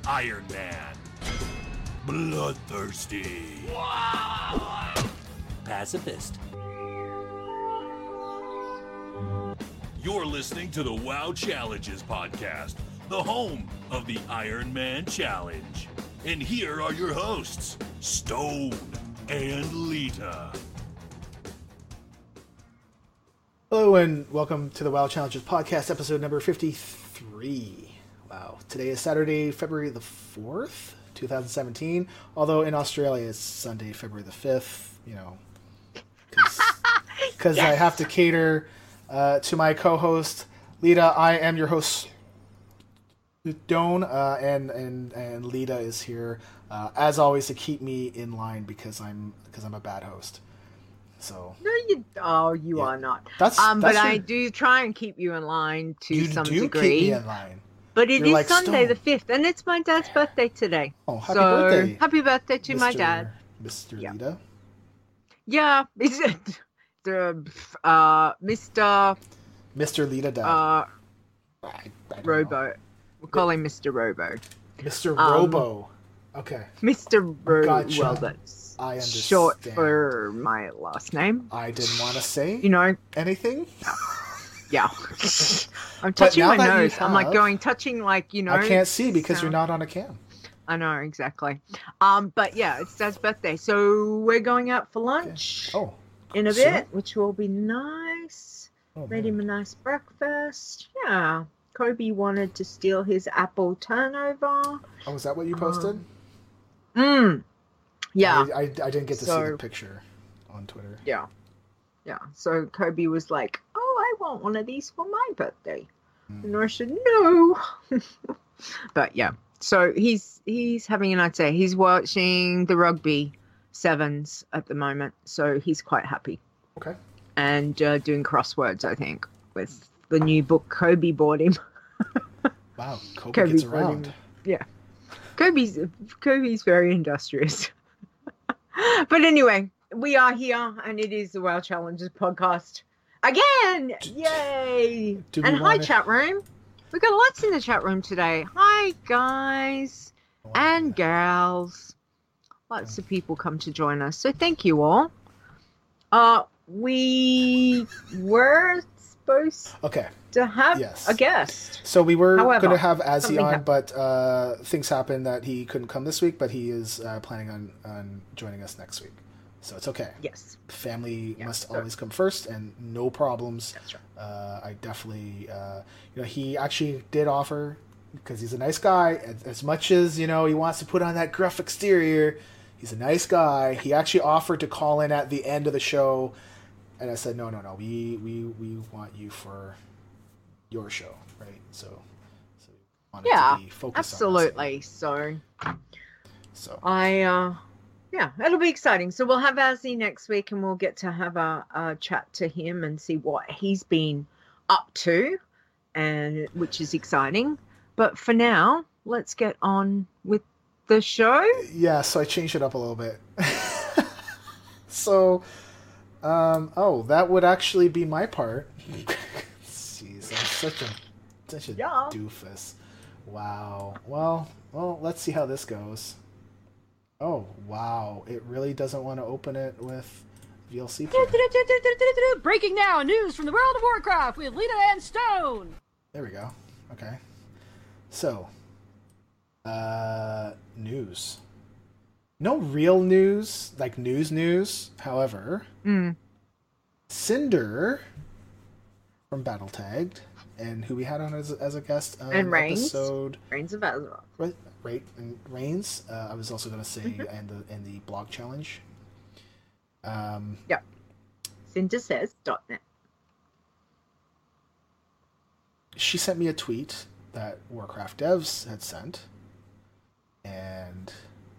Iron Man. Bloodthirsty. Pacifist. You're listening to the WoW Challenges podcast, the home of the Iron Man Challenge. And here are your hosts, Stone and Lita. Hello and welcome to the WoW Challenges podcast, episode number 53. Wow. Today is Saturday, February the 4th, 2017. Although in Australia it's Sunday, February the 5th, you know, because Yes. I have to cater to my co-host, Lita. I am your host, Stone, and Lita is here, as always, to keep me in line because I'm a bad host. So No, you are not. That's but I your- do try and keep you in line to you some do degree. keep me in line. But it You're is like Sunday Stone. the 5th, and it's my dad's birthday today. Oh, happy so, birthday! Happy birthday to my dad. Mr. Yeah. Lita. Yeah, is it Mr. Mr. Lita dad. Uh, I don't Robo. know. We'll call him Mr. Robo. Mr. Robo. Okay. Mr. Robo. Gotcha. Well, that's I understand. short for my last name. I didn't want to say You know, anything. yeah. I'm touching now my that you nose. I'm like have- touching like, you know. I can't see because you're sound- not on a cam. I know, exactly. But yeah, it's Dad's birthday. So we're going out for lunch Oh. in a soon? bit, which will be nice. Oh, Made man. him a nice breakfast. Yeah. Kobe wanted to steal his apple turnover. Oh, is that what you posted? Yeah. I didn't get to see So- the picture on Twitter. Yeah. Yeah. So Kobe was like, "Oh, I want one of these for my birthday." And I said, "No." But yeah. So he's having a nice day. He's watching the rugby sevens at the moment, so he's quite happy. Okay. And doing crosswords, I think, with the new book Kobe bought him. Wow. Kobe Kobe gets bought around. him. Yeah. Kobe's very industrious. But anyway, we are here, and it is the WoW Challenges podcast again. Yay! Do we And hi, wanna- chat room. We got lots in the chat room today. Hi, guys Oh, and gals. Lots of people come to join us, so thank you all. We were supposed Okay. to have Yes. a guest. So we were However, going to have Azzy something on, happened. but things happened that he couldn't come this week, but he is planning on joining us next week. So it's okay. Yes, Family Yeah, must so- always come first, and no problems. that's right. I definitely, he actually did offer, because he's a nice guy, as much as, he wants to put on that gruff exterior, he's a nice guy. He actually offered to call in at the end of the show, and I said, no, we want you for your show, right? So we want it Yeah, to be focused absolutely. So on us. So, yeah, it'll be exciting. So we'll have Azzy next week, and we'll get to have a chat to him and see what he's been up to, and which is exciting. But for now, let's get on with the show. yeah, so I changed it up a little bit. So, that would actually be my part. Jeez, I'm such a Yeah. doofus. Wow. Well, let's see how this goes. Oh, wow. It really doesn't want to open it with VLC player. Breaking now, news from the world of Warcraft with Lita and Stone. There we go. Okay. So, news. No real news, like news. However, Cinder from Battle Tagged, and who we had on as a guest And Reigns. episode, Reigns of Azeroth. right, and Reigns. I was also going to say, and the blog challenge. Yep. CinderSays.net. She sent me a tweet that Warcraft devs had sent, and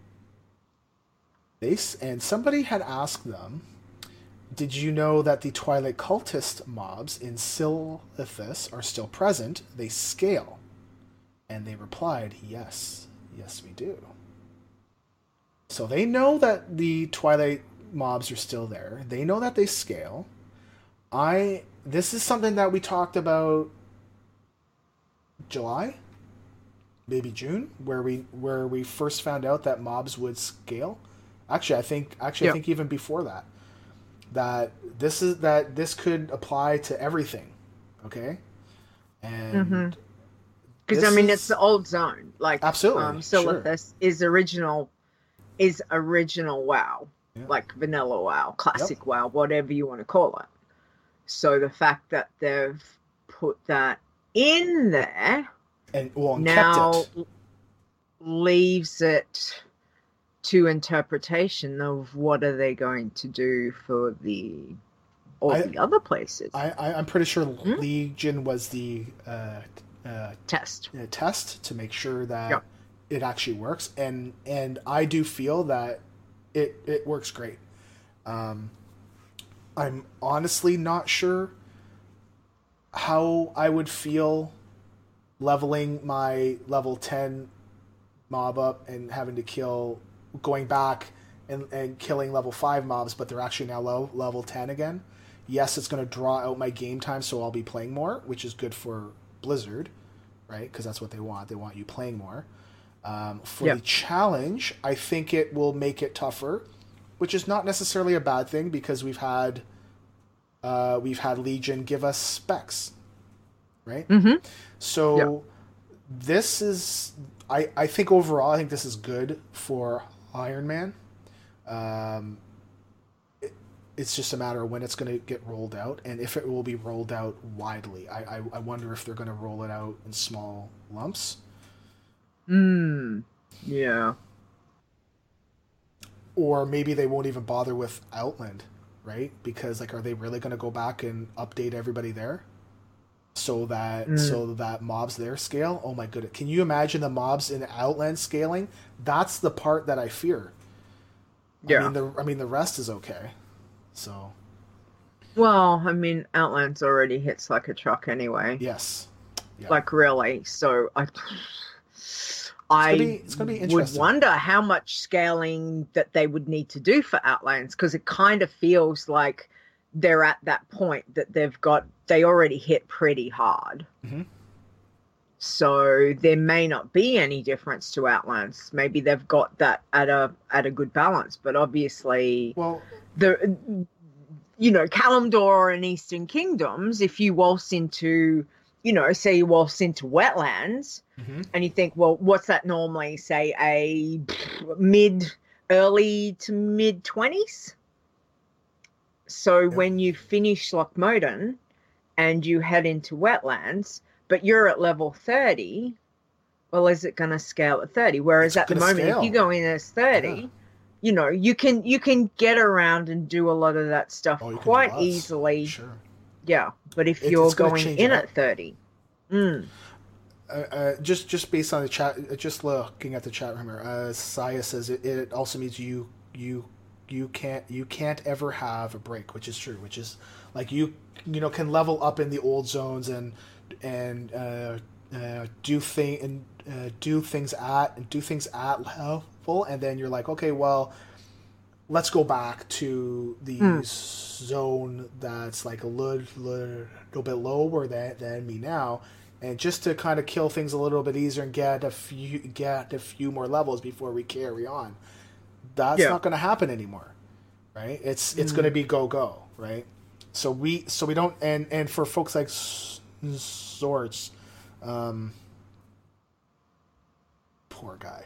somebody had asked them, did you know that the Twilight Cultist mobs in Silithus are still present? They scale. And they replied, yes, we do. So they know that the Twilight mobs are still there. They know that they scale. This is something that we talked about July, maybe June, where we first found out that mobs would scale. Actually, I think even before that this could apply to everything. Okay, and because I mean it's the old zone, like absolutely Silithus is original WoW, like vanilla WoW, classic WoW, whatever you want to call it. So the fact that they've put that in there and now kept it. Leaves it to interpretation of what are they going to do for the other places. I'm pretty sure Legion was the test to make sure that it actually works, and I do feel that it works great. I'm honestly not sure how I would feel leveling my level 10 mob up and having to going back and killing level 5 mobs, but they're actually now level 10 again. Yes, it's going to draw out my game time, so I'll be playing more, which is good for Blizzard, right? Because that's what they want. They want you playing more. For the challenge, I think it will make it tougher, which is not necessarily a bad thing because we've had Legion give us specs, right? So this is, I think overall, I think this is good for Iron Man. It's just a matter of when it's going to get rolled out and if it will be rolled out widely. I wonder if they're going to roll it out in small lumps. Yeah. Or maybe they won't even bother with Outland, right? Because are they really going to go back and update everybody there? So that mobs there scale? Oh my goodness. Can you imagine the mobs in Outland scaling? That's the part that I fear. Yeah. I mean the rest is okay. So. Well, I mean, Outlands already hits like a truck anyway. Yes. Yeah. Like really. So it's gonna be interesting. Would wonder how much scaling that they would need to do for Outlands, because it kind of feels like they're at that point that they already hit pretty hard. So there may not be any difference to Outlands. Maybe they've got that at a good balance, but obviously, Kalimdor and Eastern Kingdoms, if you waltz into, say you waltz into Wetlands, and you think, well, what's that normally? Say a early to mid 20s. So when you finish Lochmoden and you head into Wetlands, but you're at level 30, well, is it going to scale at 30? Whereas at the moment, if you go in as 30, you can get around and do a lot of that stuff quite easily. Sure. Yeah, but if you're going in at 30. Just based on the chat, just looking at the chat room here, Saya says it also means you can't ever have a break, which is true. Which is like you can level up in the old zones and do things at level, and then you're like, okay, well, let's go back to the zone that's like a little bit lower than me now, and just to kind of kill things a little bit easier and get a few more levels before we carry on. That's not going to happen anymore, right? It's going to be go, right? So we don't, and for folks like Swords, poor guy.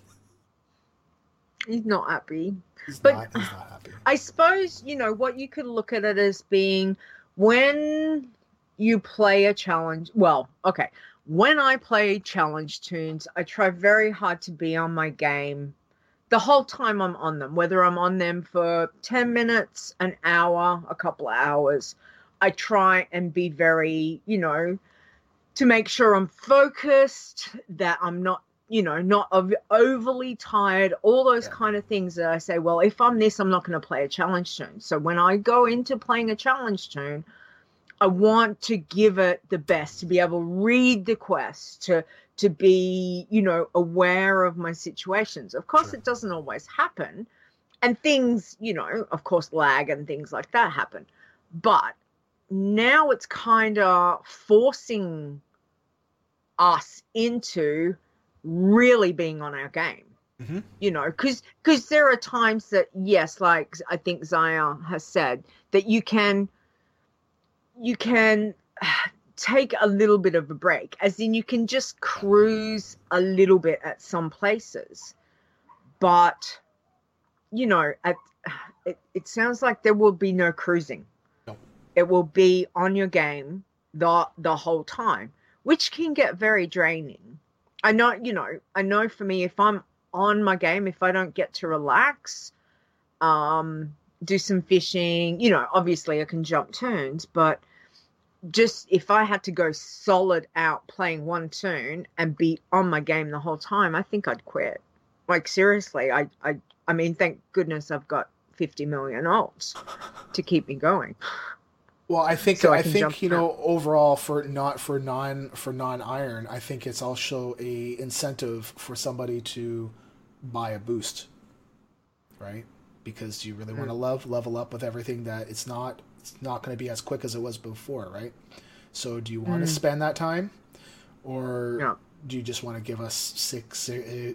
He's not happy. He's not happy. I suppose, what you could look at it as being when you play a challenge. Well, okay. When I play challenge tunes, I try very hard to be on my game the whole time I'm on them, whether I'm on them for 10 minutes, an hour, a couple of hours. I try and be very, to make sure I'm focused, that I'm not, not overly tired, all those kind of things that I say, well, if I'm this, I'm not going to play a challenge tune. So when I go into playing a challenge tune, I want to give it the best, to be able to read the quest, to be, aware of my situations. Of course, it doesn't always happen. And things, of course, lag and things like that happen. But now it's kind of forcing us into really being on our game. Mm-hmm. You know, because there are times that, yes, like I think Zaya has said, that you can take a little bit of a break, as in you can just cruise a little bit at some places, but you know, it sounds like there will be no cruising. No. It will be on your game the whole time, which can get very draining. I know for me, if I'm on my game, if I don't get to relax, do some fishing, you know, obviously I can jump turns, but just if I had to go solid out playing one turn and be on my game the whole time, I think I'd quit. Like, seriously, I mean, thank goodness I've got 50 million alts to keep me going. Well, I think So I can think jump you know, overall for non-iron, I think it's also a incentive for somebody to buy a boost, right? Because you really want to level up with everything that it's not going to be as quick as it was before, right? So do you want to spend that time, or do you just want to give us $60,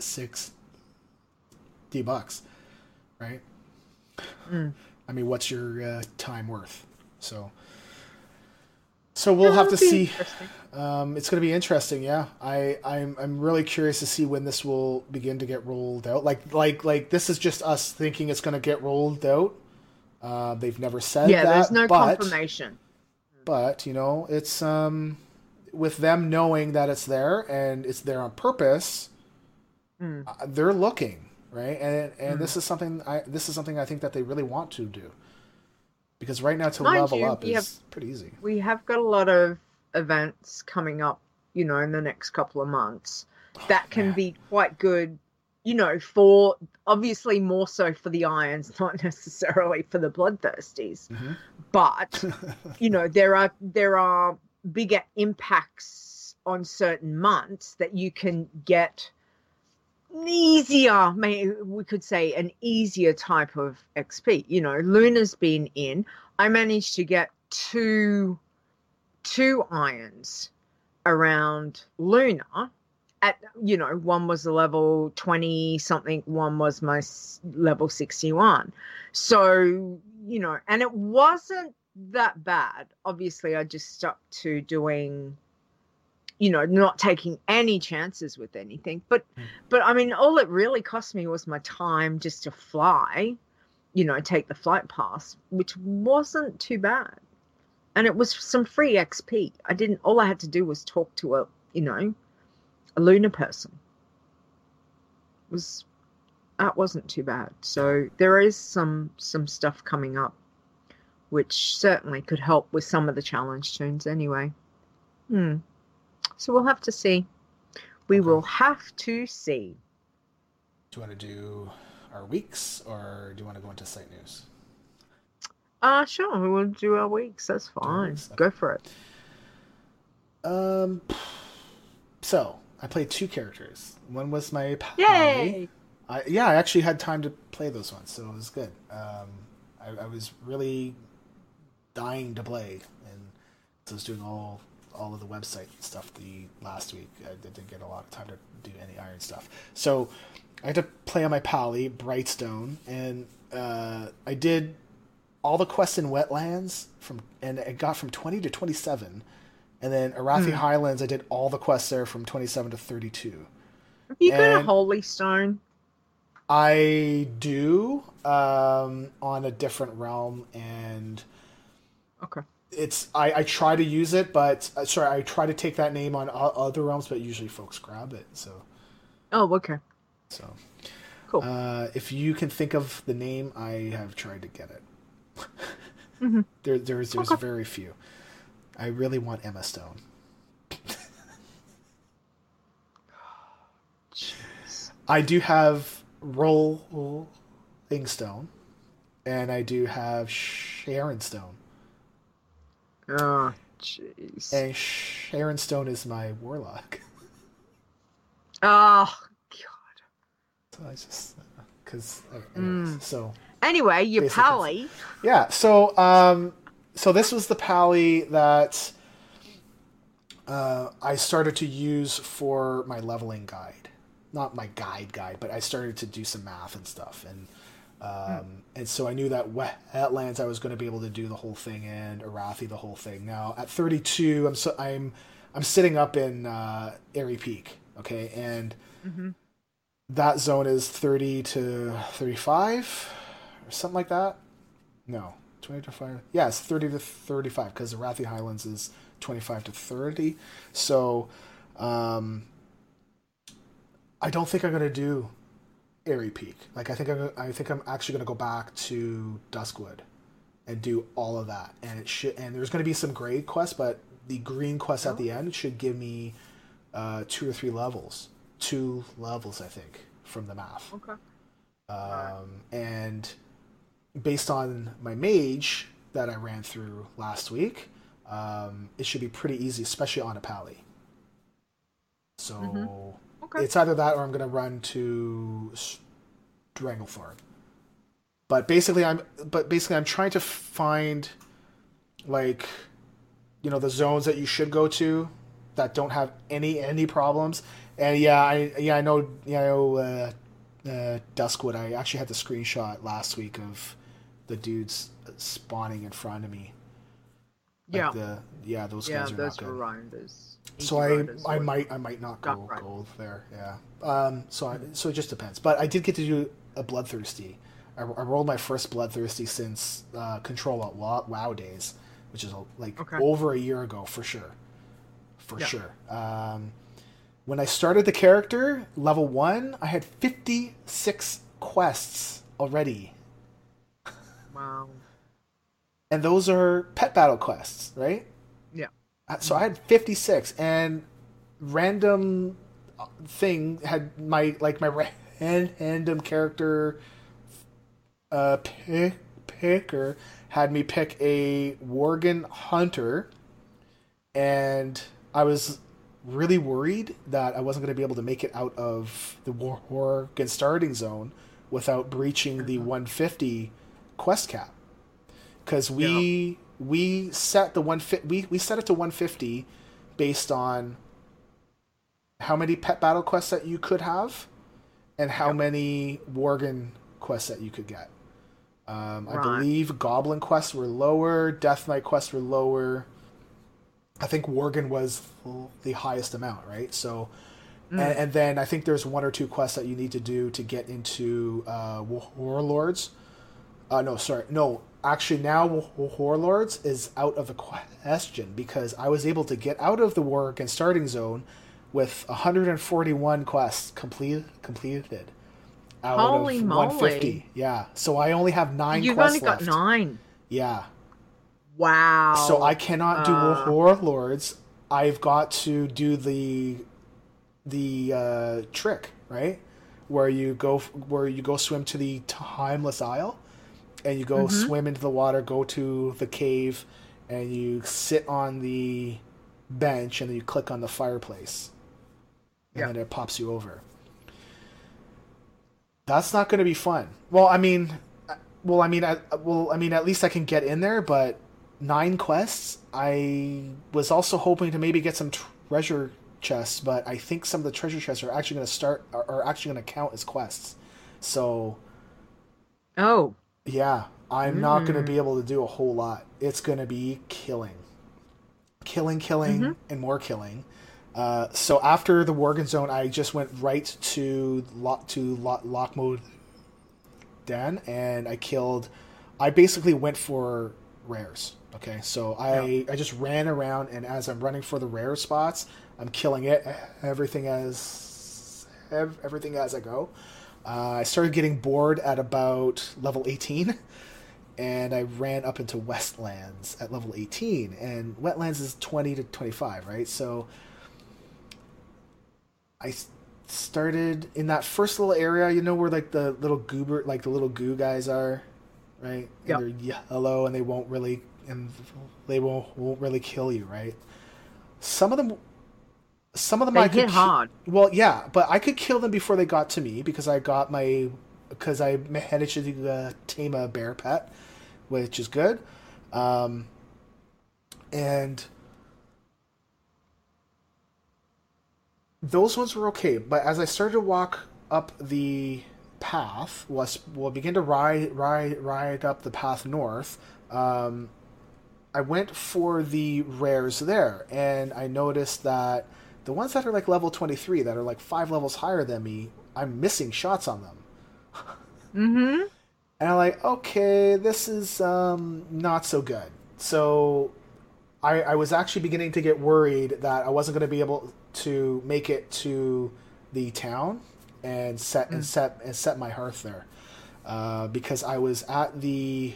right? I mean, what's your time worth? So we'll have to see. It's going to be interesting. Yeah, I'm really curious to see when this will begin to get rolled out. Like this is just us thinking it's going to get rolled out. They've never said that. Yeah, there's no confirmation. But you know, it's with them knowing that it's there and it's there on purpose. They're looking, right, and this is something I think that they really want to do. Because right now to level up is pretty easy. We have got a lot of events coming up, you know, in the next couple of months that can be quite good, you know, for obviously more so for the irons, not necessarily for the bloodthirsties. But, you know, there are bigger impacts on certain months that you can get easier, we could say an easier type of XP. You know, Luna's been in. I managed to get two irons around Luna at, you know, one was a level 20 something, one was my level 61. So, you know, and it wasn't that bad. Obviously I just stuck to doing, you know, not taking any chances with anything. But I mean, all it really cost me was my time just to fly, you know, take the flight pass, which wasn't too bad. And it was some free XP. All I had to do was talk to a Luna person. That wasn't too bad. So there is some stuff coming up, which certainly could help with some of the challenge tunes anyway. So we'll have to see. We will have to see. Do you want to do our weeks, or do you want to go into site news? Sure. We will do our weeks. That's fine. Okay. Go for it. So I played 2 characters. One was my pally. Yay! I actually had time to play those ones, so it was good. I was really dying to play, and so I was doing all of the website stuff the last week. I didn't get a lot of time to do any iron stuff. So I had to play on my pally, Brightstone, and I did all the quests in Wetlands, and it got from 20 to 27. And then Arathi Highlands, I did all the quests there from 27 to 32. Have you got a Holy Stone? I do, on a different realm, and okay. I try to use it, but I try to take that name on other realms, but usually folks grab it. So. Oh, okay. So. Cool. If you can think of the name, I have tried to get it. There's okay. Very few. I really want Emma Stone. I do have Rolling Stone, and I do have Sharon Stone. Oh, jeez. And Sharon Stone is my warlock. Oh, God. So I just, so. Anyway, your pally. Yeah. So, so this was the pally that I started to use for my leveling guide. Not my guide, but I started to do some math and stuff. And so I knew that Wetlands I was going to be able to do the whole thing, and Arathi the whole thing. Now at 32, I'm sitting up in Airy Peak, okay, and that zone is 30 to 35 or something like that. No, 20 to 5. Yeah, it's 30 to 35 because the Arathi Highlands is 25 to 30. So I don't think I'm going to do Airy Peak. Like I think I'm actually going to go back to Duskwood and do all of that. And there's going to be some gray quests, but the green quest at the end should give me 2 or 3 levels. 2 levels, I think, from the math. Okay. And based on my mage that I ran through last week, it should be pretty easy, especially on a pally. So it's either that or I'm going to run to Stranglethorn. But basically I'm trying to find, like, you know, the zones that you should go to that don't have any problems. And I know Duskwood. I actually had the screenshot last week of the dudes spawning in front of me. Like those guys are not good. Rounders. So I might not go gold there. Yeah. So it just depends. But I did get to do a Bloodthirsty. I rolled my first Bloodthirsty since Control at WoW days, which is over a year ago for sure. Sure. When I started the character, level 1, I had 56 quests already. Wow. And those are pet battle quests, right? Yeah. So I had 56, and random thing had my random character picker had me pick a Worgen Hunter, and I was really worried that I wasn't going to be able to make it out of the Worgen starting zone without breaching the 150 quest cap. Because we set the we set it to 150 based on how many pet battle quests that you could have and how many Worgen quests that you could get. I believe Goblin quests were lower, Death Knight quests were lower. I think Worgen was the highest amount, right? So, and then I think there's 1 or 2 quests that you need to do to get into Warlords. Actually, now Warlords is out of the question because I was able to get out of the Worgen starting zone with 141 quests completed out Holy of moly. 150. Yeah, so I only have 9 You've quests only left. got 9. Yeah. Wow. So I cannot do Warlords. I've got to do the trick, right? Where you go swim to the Timeless Isle, and you go swim into the water, go to the cave, and you sit on the bench, and then you click on the fireplace, and then it pops you over. That's not going to be fun. At least I can get in there, but 9 quests. I was also hoping to maybe get some treasure chests, but I think some of the treasure chests are actually going to count as quests. So, yeah, I'm not going to be able to do a whole lot. It's going to be killing, and more killing. So after the Worgen zone, I just went right to Lochmodan, and I basically went for rares. Okay, so I just ran around, and as I'm running for the rare spots, I'm killing everything as I go. I started getting bored at about level 18, and I ran up into Westlands at level 18, and Wetlands is 20 to 25, right? So I started in that first little area, you know, where like the little goo guys are, right? Yeah. They're yellow, and they won't really kill you, right? Some of them they hit hard. Well, yeah, but I could kill them before they got to me because I managed to tame a bear pet, which is good. And those ones were okay, but as I started to walk up the path, begin to ride up the path north. I went for the rares there, and I noticed that the ones that are like level 23, that are like 5 levels higher than me, I'm missing shots on them. Mm-hmm. And I'm like, okay, this is not so good. So I was actually beginning to get worried that I wasn't going to be able to make it to the town and set my hearth there, because I was at the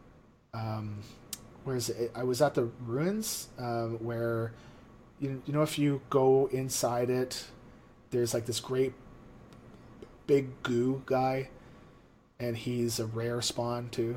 where is it? I was at the ruins, where you know, if you go inside it, there's like this great big goo guy, and he's a rare spawn too.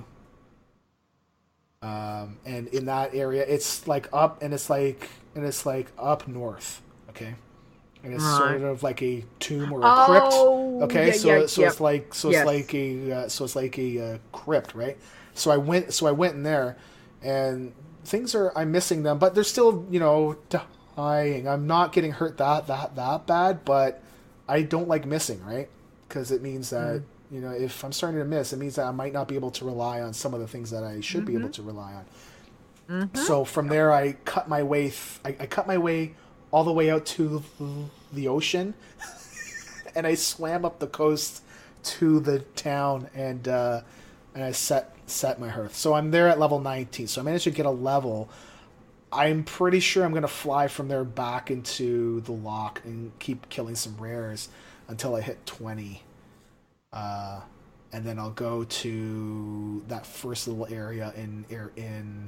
And in that area, it's like up, and it's like up north, okay, and it's sort of like a tomb or a crypt, okay. It's like a crypt, right? So I went in there, and I'm missing them, but they're still, you know, dying. I'm not getting hurt that bad, but I don't like missing, right? Because it means that. You know, if I'm starting to miss, it means that I might not be able to rely on some of the things that I should be able to rely on. So from there, I cut my way. I cut my way all the way out to the ocean, and I swam up the coast to the town, and I set my hearth. So I'm there at level 19. So I managed to get a level. I'm pretty sure I'm going to fly from there back into the lock and keep killing some rares until I hit 20. And then I'll go to that first little area in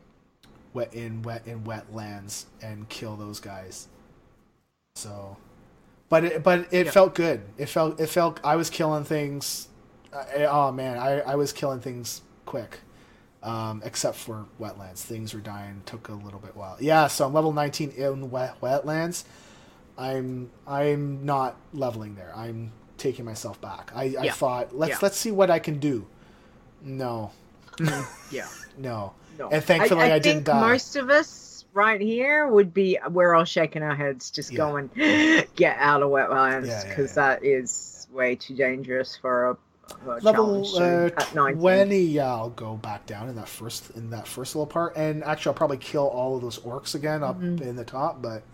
wetlands and kill those guys. So, but it felt good. It felt I was killing things. Oh man, I was killing things quick. Except for wetlands, things were dying. Took a little bit while. Yeah, so I'm level 19 in wetlands. I'm not leveling there. I'm taking myself back. I thought let's see what I can do. No. No. And thankfully I didn't die. Most of us right here we're all shaking our heads, just going, get out of wetlands, because that is way too dangerous for a level 20. I'll go back down in that first little part, and actually I'll probably kill all of those orcs again up in the top, but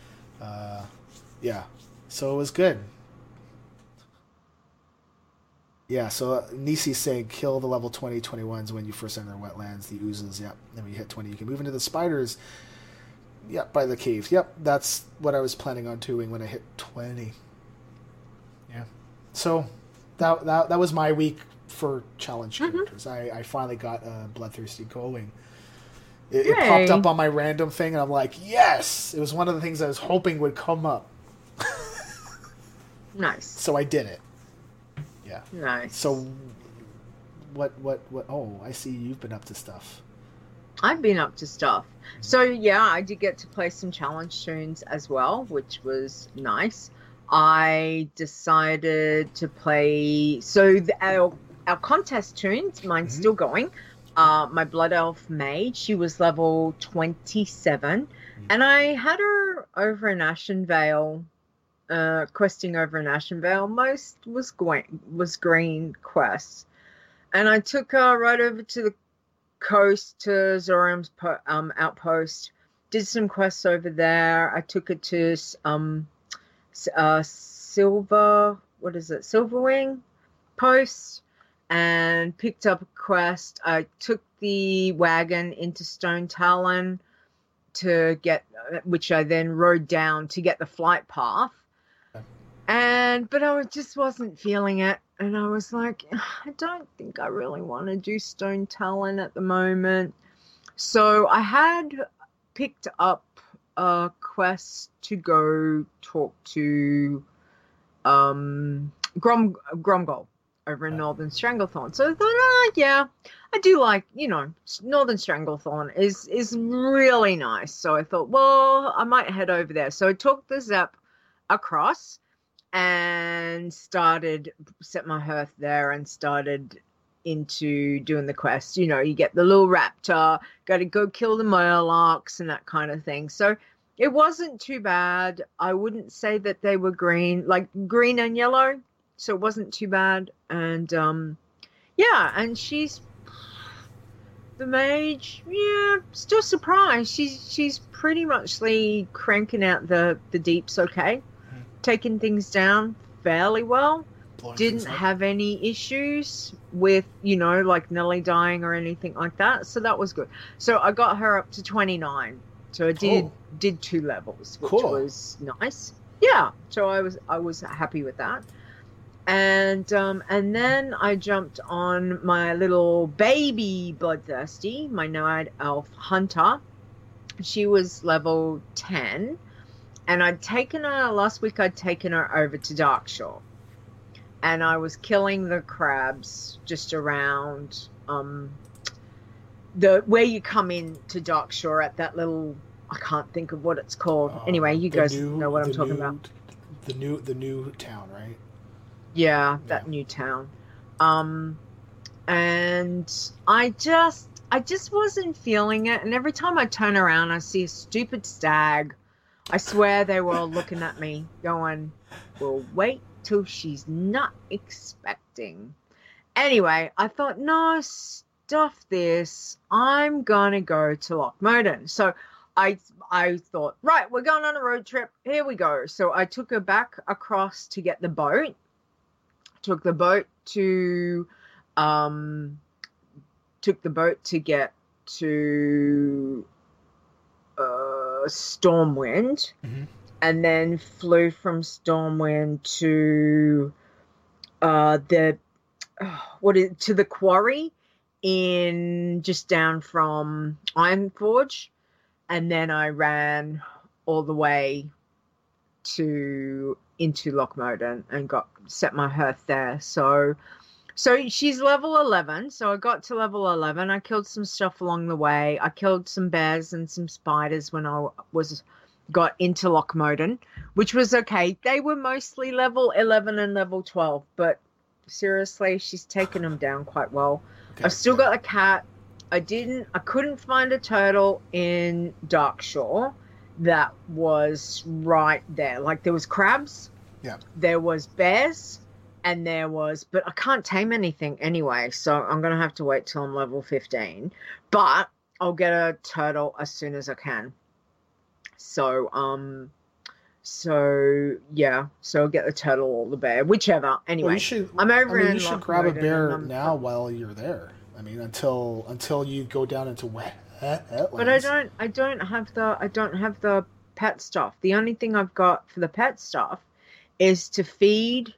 so it was good. Yeah, so Nisi's saying kill the level 20, 21s when you first enter the wetlands, the oozes, yep. Then when you hit 20, you can move into the spiders, yep, by the cave. Yep, that's what I was planning on doing when I hit 20. Yeah. So that was my week for challenge characters. I finally got Bloodthirsty going. It popped up on my random thing, and I'm like, yes! It was one of the things I was hoping would come up. Nice. So I did it. Yeah. Nice. So, what? Oh, I see you've been up to stuff. I've been up to stuff. So, yeah, I did get to play some challenge tunes as well, which was nice. I decided to play... So, our contest tunes, mine's still going. My Blood Elf Mage, she was level 27. And I had her over in Ashenvale... questing over in Ashenvale. Most was green quests, and I took her right over to the coast to Zorium's outpost. Did some quests over there. I took her to Silverwing post, and picked up a quest. I took the wagon into Stone Talon to get, which I then rode down to get the flight path. But I just wasn't feeling it. And I was like, I don't think I really want to do Stone Talon at the moment. So I had picked up a quest to go talk to Gromgol over in Northern Stranglethorn. So I thought, I do like, Northern Stranglethorn is really nice. So I thought, well, I might head over there. So I took the Zap across and set my hearth there and started into doing the quest. You get the little raptor, got to go kill the Murlocs and that kind of thing. So It wasn't too bad. I wouldn't say that they were green, like green and yellow, so it wasn't too bad. And yeah, and she's the mage. Yeah, still surprised. She's pretty muchly cranking out the deeps. Okay, taking things down fairly well. Didn't have any issues with, you know, like Nelly dying or anything like that. So that was good. So I got her up to 29. So I did 2 levels, which was nice. Yeah. So I was happy with that. And then I jumped on my little baby Bloodthirsty, my Night Elf Hunter. She was level 10. And I'd taken her last week. I'd taken her over to Darkshore. And I was killing the crabs just around where you come in to Darkshore at that little, I can't think of what it's called. Anyway, you guys know what I'm talking about. The new town, right? Yeah, that new town. And I just wasn't feeling it. And every time I turn around, I see a stupid stag. I swear they were all looking at me, going, "Well, wait till she's not expecting." Anyway, I thought, no, stuff this. I'm gonna go to Lochmoden. So I thought, right, we're going on a road trip. Here we go. So I took her back across to get the boat. Took the boat to get to Stormwind. Mm-hmm. And then flew from Stormwind to the quarry in just down from Ironforge, and then I ran all the way into Lochmoden and set my hearth there. So she's level 11. So I got to level 11. I killed some stuff along the way. I killed some bears and some spiders when I got into Lochmoden, which was okay. They were mostly level 11 and level 12, but seriously, she's taken them down quite well. Okay, I've still got a cat. I couldn't find a turtle in Darkshore that was right there. Like, there was crabs, there was bears, and but I can't tame anything anyway, so I'm going to have to wait till I'm level 15, but I'll get a turtle as soon as I can. So yeah. So I'll get the turtle or the bear, whichever. Anyway, I'm over in. You should grab a bear now while you're there. I mean, until you go down into wetlands. But I don't have the pet stuff. The only thing I've got for the pet stuff is to feed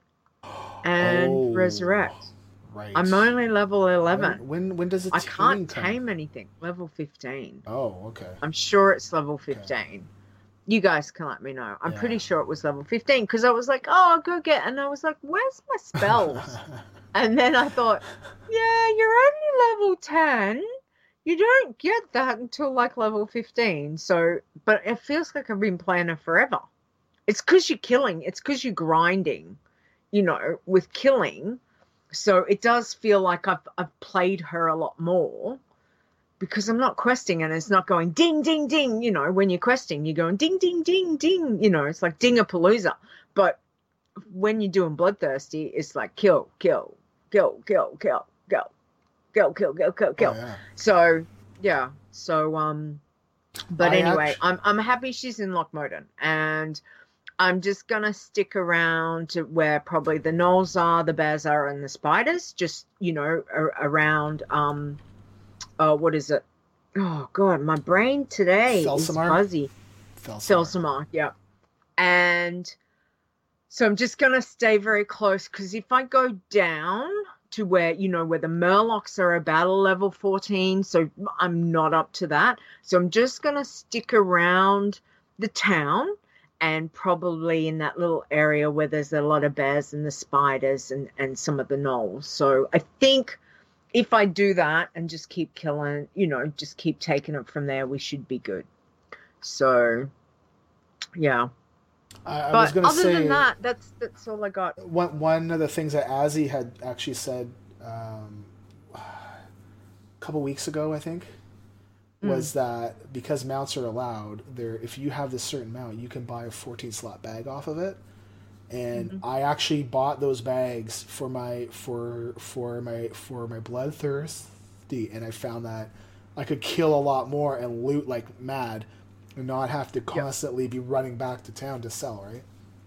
and resurrect. Right. I'm only level 11. When does it? I can't tame anything. Level 15. Oh, okay. I'm sure it's level 15. Okay. You guys can let me know. I'm pretty sure it was level 15 because I was like, oh, I'll go get, and I was like, where's my spells? And then I thought, yeah, you're only level 10. You don't get that until like level 15. So, but it feels like I've been playing her forever. It's because you're killing. It's because you're grinding, you know, with killing. So it does feel like I've played her a lot more because I'm not questing and it's not going ding, ding, ding. You know, when you're questing, you're going ding, ding, ding, ding. You know, it's like Ding-a-Palooza. But when you're doing Bloodthirsty, it's like kill, kill, kill, kill, kill, kill, kill, kill, kill, kill, kill. Oh, yeah. So, yeah. So, but anyway, I'm happy she's in Lochmoden, and I'm just going to stick around to where probably the gnolls are, the bears are, and the spiders. Just, you know, around, what is it? Oh, God, my brain today is fuzzy. Felsamar, yeah. And so I'm just going to stay very close, because if I go down to where, you know, where the Murlocs are about level 14, so I'm not up to that. So I'm just going to stick around the town, and probably in that little area where there's a lot of bears and the spiders and some of the gnolls. So I think if I do that and just keep killing, you know, just keep taking it from there, we should be good. So, yeah. I was going to say, other than that, that's all I got. One of the things that Azzy had actually said a couple weeks ago, I think, was that because mounts are allowed, if you have this certain mount, you can buy a 14 slot bag off of it. And I actually bought those bags for my bloodthirsty, and I found that I could kill a lot more and loot like mad, and not have to constantly be running back to town to sell, right?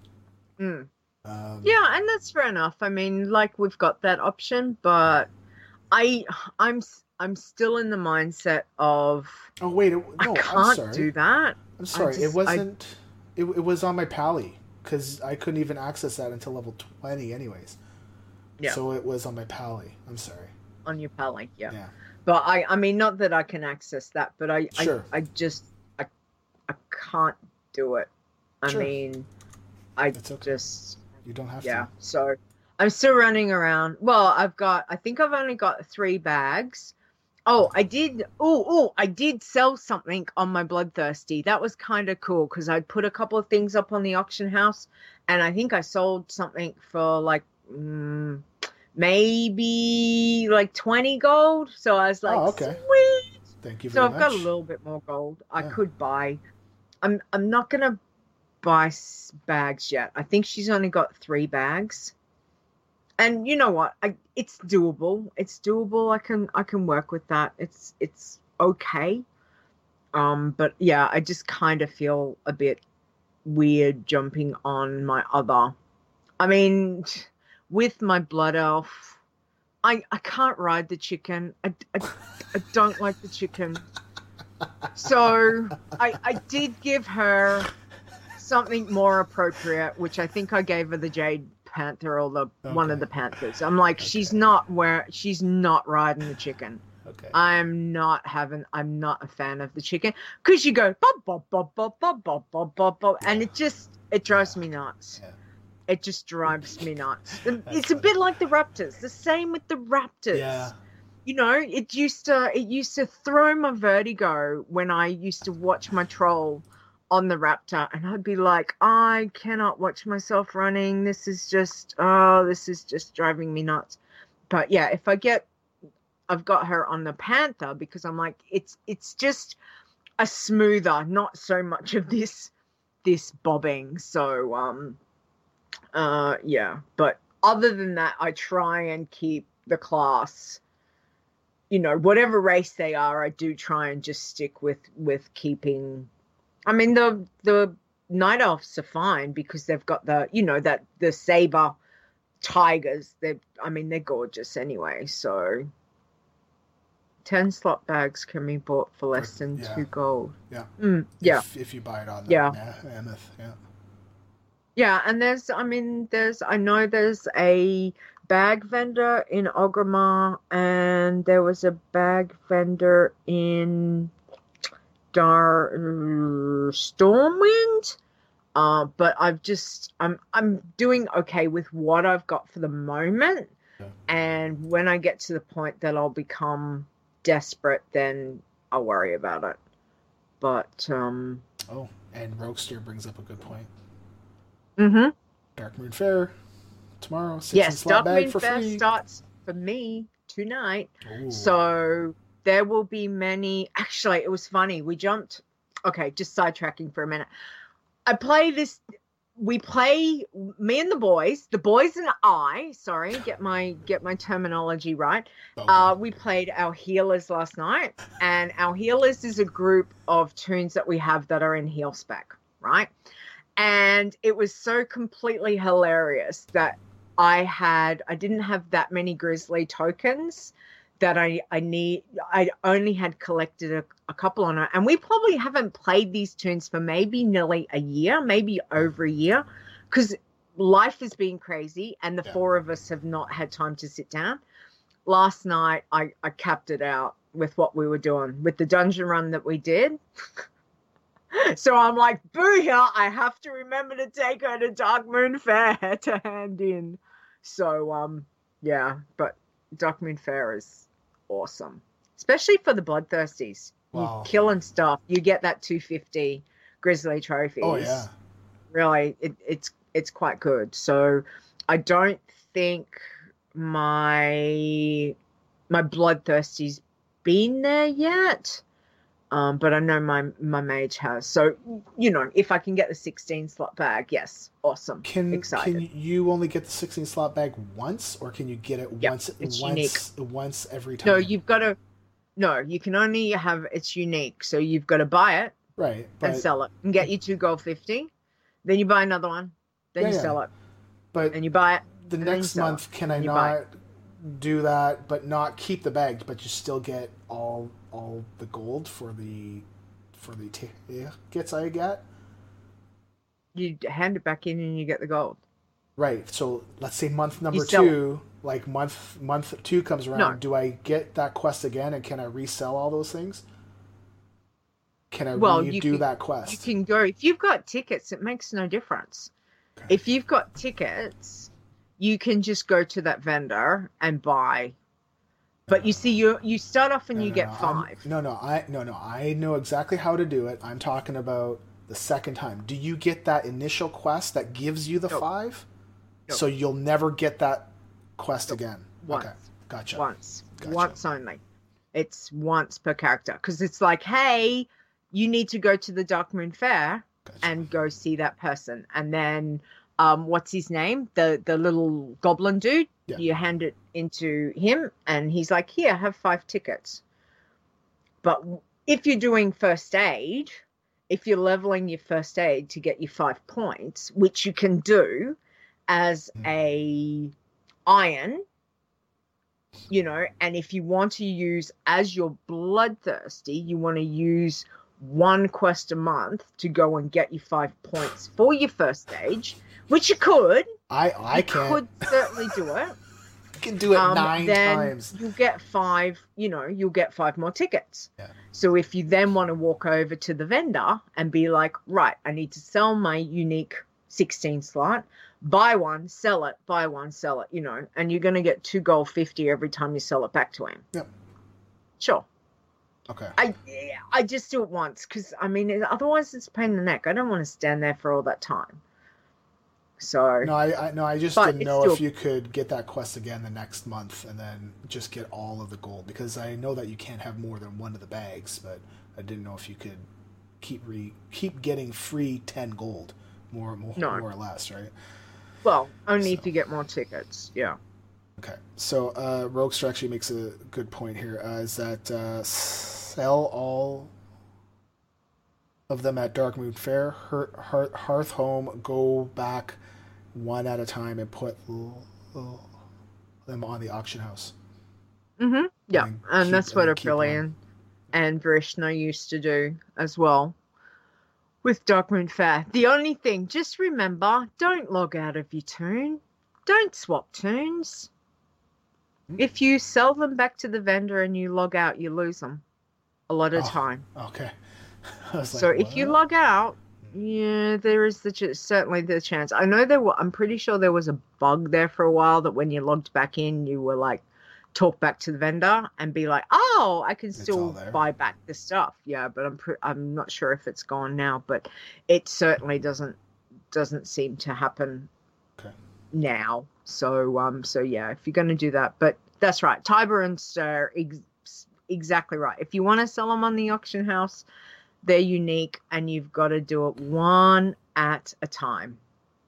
Yeah, and that's fair enough. I mean, like, we've got that option, but I'm still in the mindset of I can't do that. I'm sorry, it wasn't. It was on my Pally because I couldn't even access that until level 20, anyways. Yeah. So it was on my Pally. I'm sorry. On your Pally, yeah. But I mean, not that I can access that, but I just can't do it. I mean, you don't have to. Yeah. So I'm still running around. Well, I think I've only got 3 bags. Oh, I did sell something on my Bloodthirsty. That was kind of cool because I'd put a couple of things up on the auction house, and I think I sold something for like maybe like 20 gold. So I was like, sweet. Thank you very much. So I've got a little bit more gold. I could buy. I'm not gonna buy bags yet. I think she's only got 3 bags. And you know what? It's doable. It's doable. I can work with that. It's okay. But yeah, I just kind of feel a bit weird jumping on my other. I mean, with my blood elf, I can't ride the chicken. I don't like the chicken. So I did give her something more appropriate, which I think I gave her the Jade Panther or one of the Panthers. I'm like, she's not riding the chicken. Okay. I'm not a fan of the chicken because you go bop bop bop bop bop bop bop bop bop, and it drives me nuts. Yeah. It just drives me nuts. It's a bit like the Raptors. The same with the Raptors. Yeah. You know, it used to throw my vertigo when I used to watch my troll on the Raptor, and I'd be like, I cannot watch myself running. This is just driving me nuts. But yeah, I've got her on the Panther because I'm like, it's just a smoother, not so much of this bobbing. So yeah. But other than that, I try and keep the class. You know, whatever race they are, I do try and just stick with keeping. I mean, the Night Elves are fine because they've got the saber tigers. They're gorgeous anyway. So 10 slot bags can be bought for less than 2 gold. Yeah. Yeah. If you buy it on the Mammoth. Yeah. Yeah, and I know there's a bag vendor in Orgrimmar, and there was a bag vendor in Stormwind, but I'm doing okay with what I've got for the moment. Yeah. And when I get to the point that I'll become desperate, then I'll worry about it. But and Roguester brings up a good point. Mm-hmm. Darkmoon Faire tomorrow. Yes, Darkmoon Faire starts for me tonight. Ooh. So there will be many. Actually, it was funny. We jumped. Okay, just sidetracking for a minute. We play. Me and the boys and I. Sorry, get my terminology right. Okay. We played our healers last night, and our healers is a group of toons that we have that are in heal spec, right? And it was so completely hilarious that I didn't have that many Grizzly tokens that I only had collected a couple on it. And we probably haven't played these toons for maybe nearly a year, maybe over a year, because life has been crazy and the 4 of us have not had time to sit down. Last night, I capped it out with what we were doing, with the dungeon run that we did. So I'm like, booyah, I have to remember to take her to Darkmoon Faire to hand in. So, yeah, but Darkmoon Faire is awesome. Especially for the Bloodthirsties. Wow. You killing stuff. You get that 250 Grizzly trophies. Oh, yeah. Really, it's quite good. So I don't think my Bloodthirsty's been there yet. But I know my mage has. So, if I can get the 16 slot bag, yes, awesome. Excited. Can you only get the 16 slot bag once, or can you get it once every time? No, you've got to. No, you can only have it's unique. So you've got to buy it, right, and sell it, and get you 2 gold 50. Then you buy another one. Then you sell it. But and you buy it. The next month, can I not do that, but not keep the bag, but you still get all the gold for the tickets I get? You hand it back in and you get the gold. Right. So let's say month number 2, like month 2 comes around. No. Do I get that quest again, and can I resell all those things? Can I redo that quest? You can go if you've got tickets. It makes no difference. Okay. If you've got tickets, you can just go to that vendor and buy. But you see, you start off and you get 5. I know exactly how to do it. I'm talking about the second time. Do you get that initial quest that gives you the 5? Nope. So you'll never get that quest again. Once. Okay, gotcha. Once only. It's once per character, because it's like, hey, you need to go to the Darkmoon Faire and go see that person, and then what's his name? The little goblin dude. Yeah. You hand it into him, and he's like, here, have 5 tickets. But if you're doing first aid, if you're leveling your first aid to get you 5 points, which you can do as a iron, and if you want to use as you're bloodthirsty, you want to use 1 quest a month to go and get you 5 points for your first stage, which you could. I could certainly do it. You can do it 9 times. You'll get 5, you'll get 5 more tickets. Yeah. So if you then want to walk over to the vendor and be like, right, I need to sell my unique 16 slot, buy one, sell it, buy one, sell it, and you're going to get 2 gold 50 every time you sell it back to him. Yep. Sure. Okay. I just do it once, because, otherwise it's a pain in the neck. I don't want to stand there for all that time. So I just didn't know if you could get that quest again the next month and then just get all of the gold, because I know that you can't have more than one of the bags, but I didn't know if you could keep getting free 10 gold, more or less, right? Well, only if you get more tickets, yeah. Okay, so Roguester actually makes a good point here, is that sell all of them at Darkmoon Faire, Hearthhome, go back one at a time and put them on the auction house. Mm-hmm. Yeah, and that's what Aprillian and Varishna used to do as well with Darkmoon Faire. The only thing, just remember, don't log out of your toon. Don't swap toons. If you sell them back to the vendor and you log out, you lose them a lot of time. Okay. So if you log out, yeah, there is certainly the chance. I know I'm pretty sure there was a bug there for a while that when you logged back in, you were like, talk back to the vendor and be like, oh, I can still buy back the stuff. Yeah, but I'm not sure if it's gone now, but it certainly doesn't seem to happen now. So yeah, if you're going to do that, but that's right. Tiber and Stir, exactly right. If you want to sell them on the auction house, they're unique, and you've got to do it one at a time.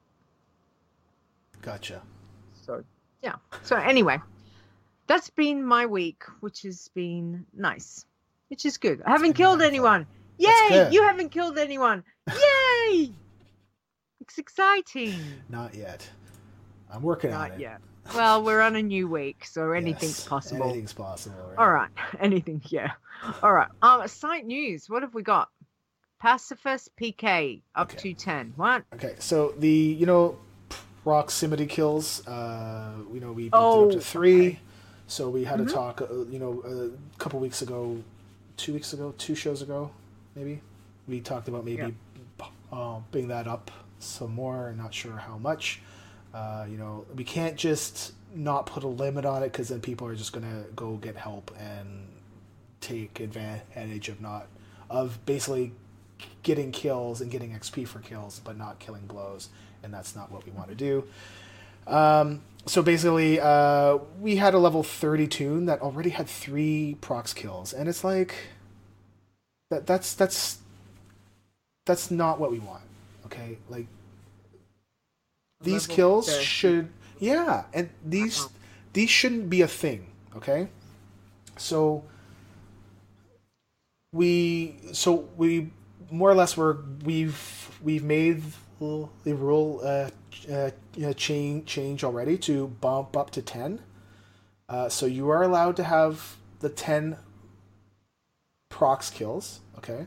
Gotcha. So, yeah. So, anyway, that's been my week, which has been nice, which is good. I haven't killed anyone. Yay! You haven't killed anyone. Yay! It's exciting. Not yet. I'm working on it. Not yet. Well, we're on a new week, so anything's possible. Anything's possible. Right? All right. Anything, yeah. All right. Site news. What have we got? Pacifist PK up to 10. What? Okay. So the proximity kills. We bumped it up to 3. Okay. So we had a talk. A couple weeks ago, 2 weeks ago, 2 shows ago, maybe we talked about bring that up some more. Not sure how much. We can't just not put a limit on it, because then people are just going to go get help and take advantage of basically getting kills and getting XP for kills, but not killing blows, and that's not what we want to do. So basically, we had a level 30 toon that already had 3 prox kills, and it's like, that's not what we want. Okay, like these Level kills 30. should, yeah, and these shouldn't be a thing. Okay, so we more or less we've made the rule change already to bump up to 10. So you are allowed to have the 10 procs kills. Okay.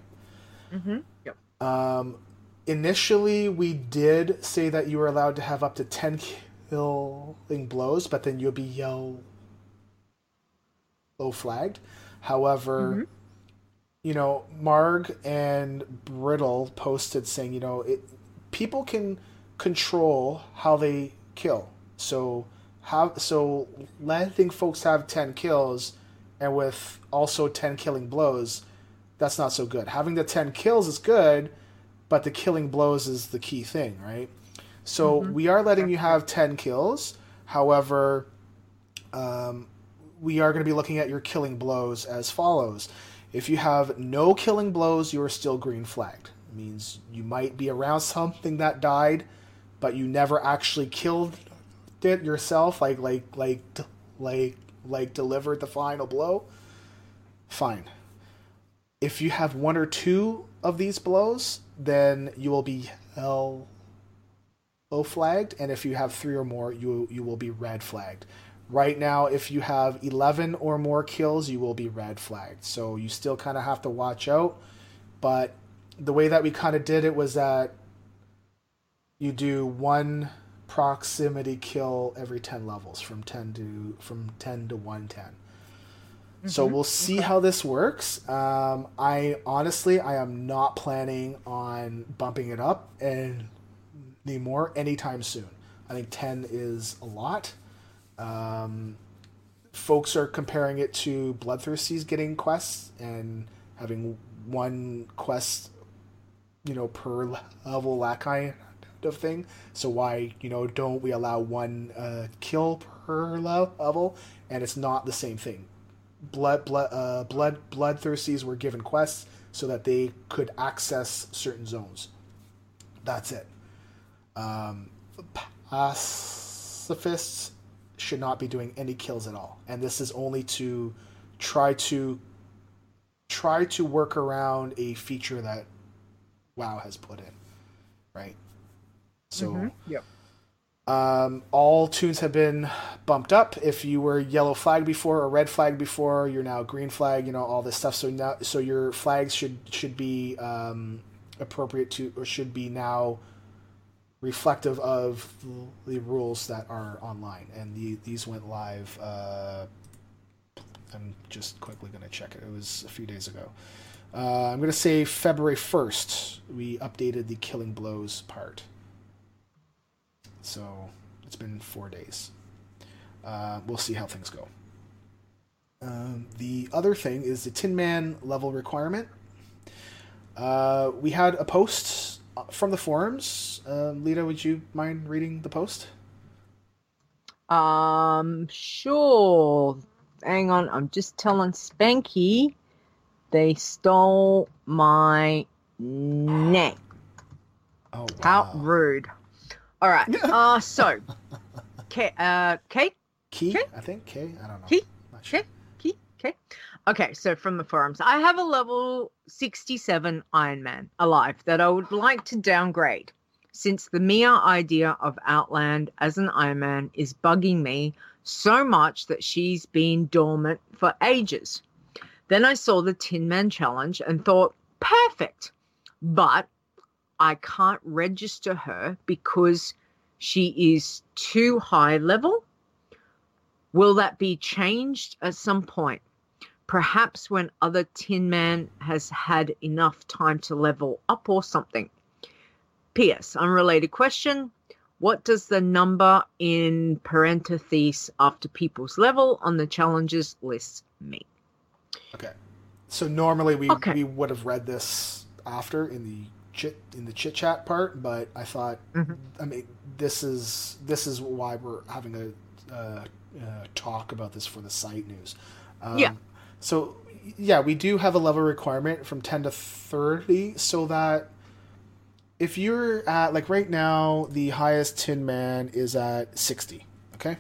Yep. Initially, we did say that you were allowed to have up to 10 killing blows, but then you'll be yellow flagged. However, you know, Marg and Brittle posted saying, you know, people can control how they kill. So letting folks have 10 kills and with also 10 killing blows, that's not so good. Having the 10 kills is good, but the killing blows is the key thing, right? So we are letting you have 10 kills. However, we are going to be looking at your killing blows as follows. If you have no killing blows, you are still green flagged. It means you might be around something that died, but you never actually killed it yourself, like delivered the final blow. Fine. If you have one or two of these blows, then you will be yellow flagged, and if you have 3 or more, you will be red flagged. Right now, if you have 11 or more kills, you will be red flagged. So you still kind of have to watch out. But the way that we kind of did it was that you do 1 proximity kill every 10 levels from 10 to 110. So we'll see how this works. I am not planning on bumping it up anymore anytime soon. I think 10 is a lot. Folks are comparing it to Bloodthirsty's getting quests and having 1 quest, you know, per level, that kind of thing. So why, you know, don't we allow 1 kill per level? And it's not the same thing. Bloodthirsties were given quests so that they could access certain zones. That's it. Pacifists should not be doing any kills at all, and this is only to try to work around a feature that WoW has put in, right? So Yep. All tunes have been bumped up. If you were yellow flagged before or red flagged before, you're now green flag. You know, all this stuff. So your flags should be appropriate to, or should be now reflective of the rules that are online. And these went live. I'm just quickly going to check it. It was a few days ago. I'm going to say February 1st. We updated the killing blows part. So it's been 4 days. We'll see how things go. The other thing is the Tin Man level requirement. We had a post from the forums. Lita, would you mind reading the post? Sure. Hang on, I'm just telling Spanky they stole my neck. Oh, wow. How rude. All right. So, Kate? Key, I think. K? I don't know. Key? Not sure. Key? Okay, so from the forums, I have a level 67 Iron Man alive that I would like to downgrade, since the mere idea of Outland as an Iron Man is bugging me so much that she's been dormant for ages. Then I saw the Tin Man challenge and thought, perfect, but I can't register her because she is too high level. Will that be changed at some point? Perhaps when other Tin Man has had enough time to level up or something. P.S. Unrelated question. What does the number in parentheses after people's level on the challenges list mean? Okay. So normally we would have read this after in the chit chat part, but I thought, I mean, this is why we're having a talk about this for the site news. So yeah, we do have a level requirement from 10 to 30, so that if you're at, like right now, the highest Tin Man is at 60, okay?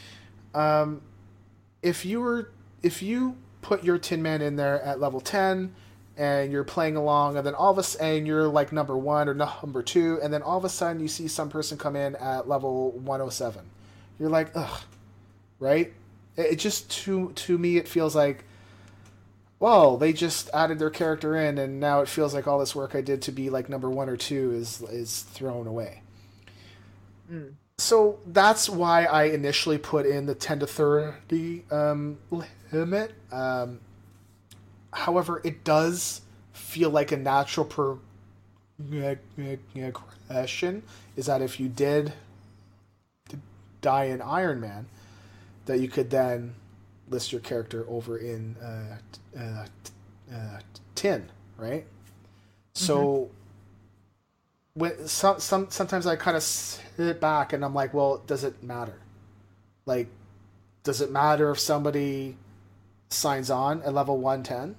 If you put your Tin Man in there at level 10, and you're playing along, and then all of a sudden you're like number 1 or number 2, and then all of a sudden you see some person come in at level 107. You're like, ugh, right? It just, to me, it feels like, well, they just added their character in, and now it feels like all this work I did to be like number 1 or 2 is thrown away. Mm. So that's why I initially put in the 10 to 30 limit. However, it does feel like a natural progression is that if you did die in Iron Man, that you could then list your character over in Tin, right? So when sometimes I kind of sit back and I'm like, well, does it matter? Like, does it matter if somebody signs on at level 110?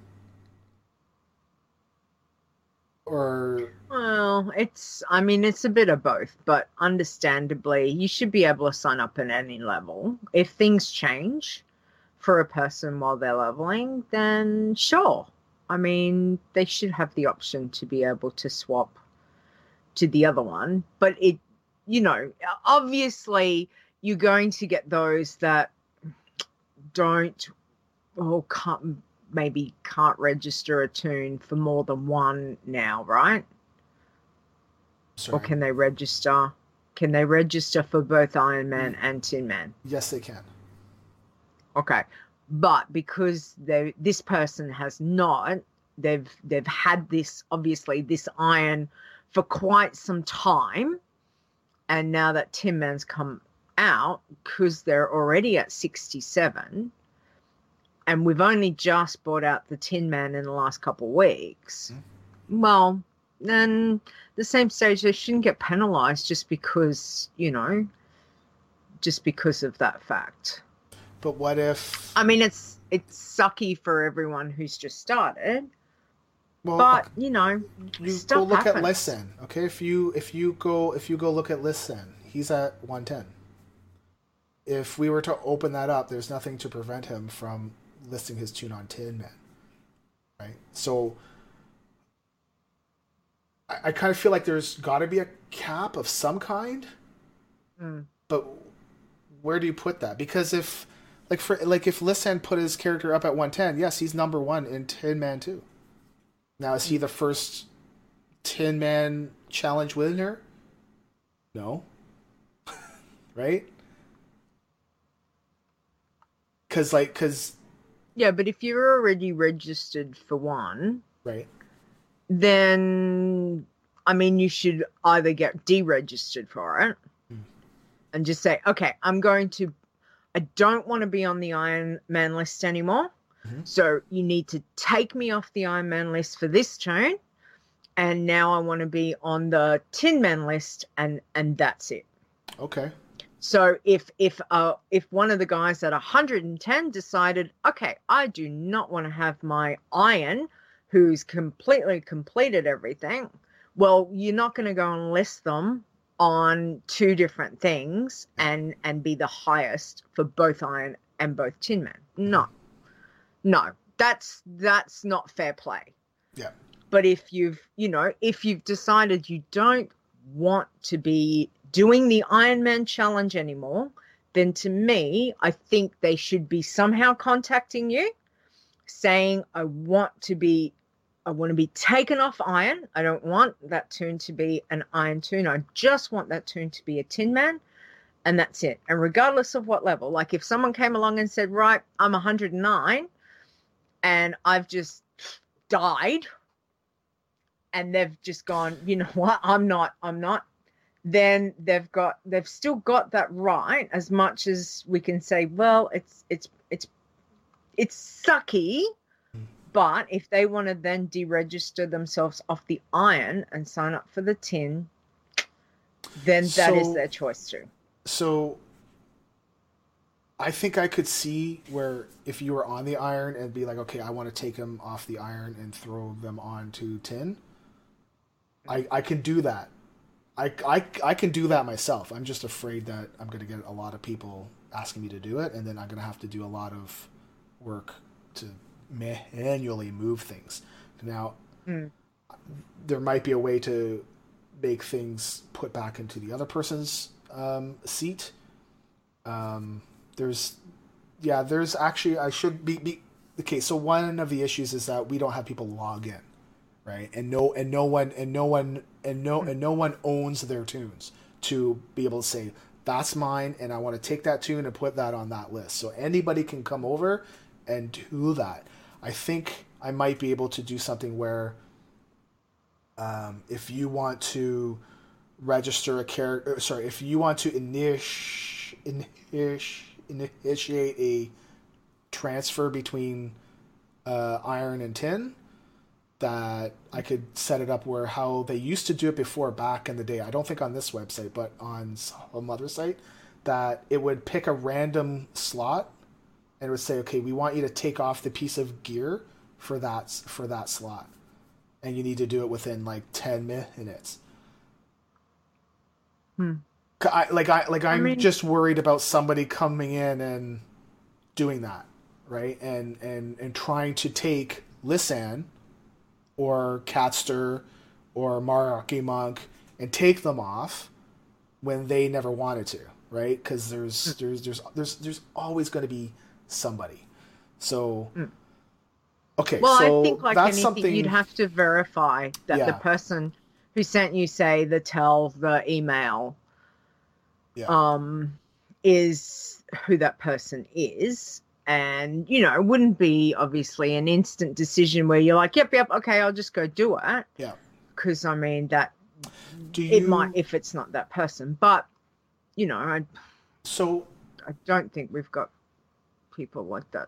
Or Well, it's a bit of both, but understandably, you should be able to sign up at any level. If things change for a person while they're leveling, then sure. I mean, they should have the option to be able to swap to the other one. But it, obviously, you're going to get those that don't or can't register a toon for more than one now, right? sorry. Or can they register? Can they register for both Iron Man and Tin Man? Yes, they can. Okay, but because this person has not, they've had this iron for quite some time, and now that Tin Man's come out, because they're already at 67. And we've only just brought out the Tin Man in the last couple of weeks. Well, then the same stage, they shouldn't get penalised just because of that fact. But what if... I mean, it's sucky for everyone who's just started. Well, but you stuff go look happens. at Listen, okay? If you go look at Listen, he's at 110. If we were to open that up, there's nothing to prevent him from listing his toon on Tin Man, right? So I kind of feel like there's got to be a cap of some kind, but where do you put that? Because if Lissan put his character up at 110, yes, he's number 1 in Tin Man 2. Now, is he the first Tin Man challenge winner? No. Right? Because yeah, but if you're already registered for one, right, then you should either get deregistered for it and just say, okay, I don't want to be on the Iron Man list anymore. So you need to take me off the Iron Man list for this turn, and now I want to be on the Tin Man list, and that's it. Okay. So if one of the guys at 110 decided, okay, I do not want to have my Iron, who's completely completed everything, well, you're not going to go and list them on 2 different things and be the highest for both Iron and both Tin Man. No, that's not fair play. Yeah. But if you've decided you don't want to be doing the Iron Man challenge anymore, then to me, I think they should be somehow contacting you saying, I want to be taken off Iron. I don't want that toon to be an Iron toon. I just want that toon to be a Tin Man, and that's it. And regardless of what level, like if someone came along and said, right, I'm 109 and I've just died, and they've just gone, you know what, I'm not, then they've still got that right, as much as we can say, well, it's sucky, but if they want to then deregister themselves off the Iron and sign up for the Tin, then that is their choice too. So I think I could see where if you were on the iron and be like, okay, I want to take them off the iron and throw them onto tin. I can do that. I can do that myself. I'm just afraid that I'm going to get a lot of people asking me to do it, and then I'm going to have to do a lot of work to manually move things. Now, there might be a way to make things put back into the other person's seat. There's actually, I should be okay. So one of the issues is that we don't have people log in, right? And no one owns their tunes to be able to say that's mine, and I want to take that tune and put that on that list. So anybody can come over and do that. I think I might be able to do something where, if you want to register a character, if you want to initiate a transfer between iron and tin, that I could set it up where how they used to do it before back in the day. I don't think on this website, but on some other site, that it would pick a random slot and it would say, okay, we want you to take off the piece of gear for that slot. And you need to do it within like 10 minutes. I'm just worried about somebody coming in and doing that, right? And trying to take Lisanne or Catster or Maraki Monk and take them off when they never wanted to, right? Because there's always going to be somebody. So okay, well, so I think like that's anything, something you'd have to verify that the person who sent you, say, the email, is who that person is. And, it wouldn't be obviously an instant decision where you're like, yep, okay, I'll just go do it. Yeah. Because, it might, if it's not that person. But, I don't think we've got people like that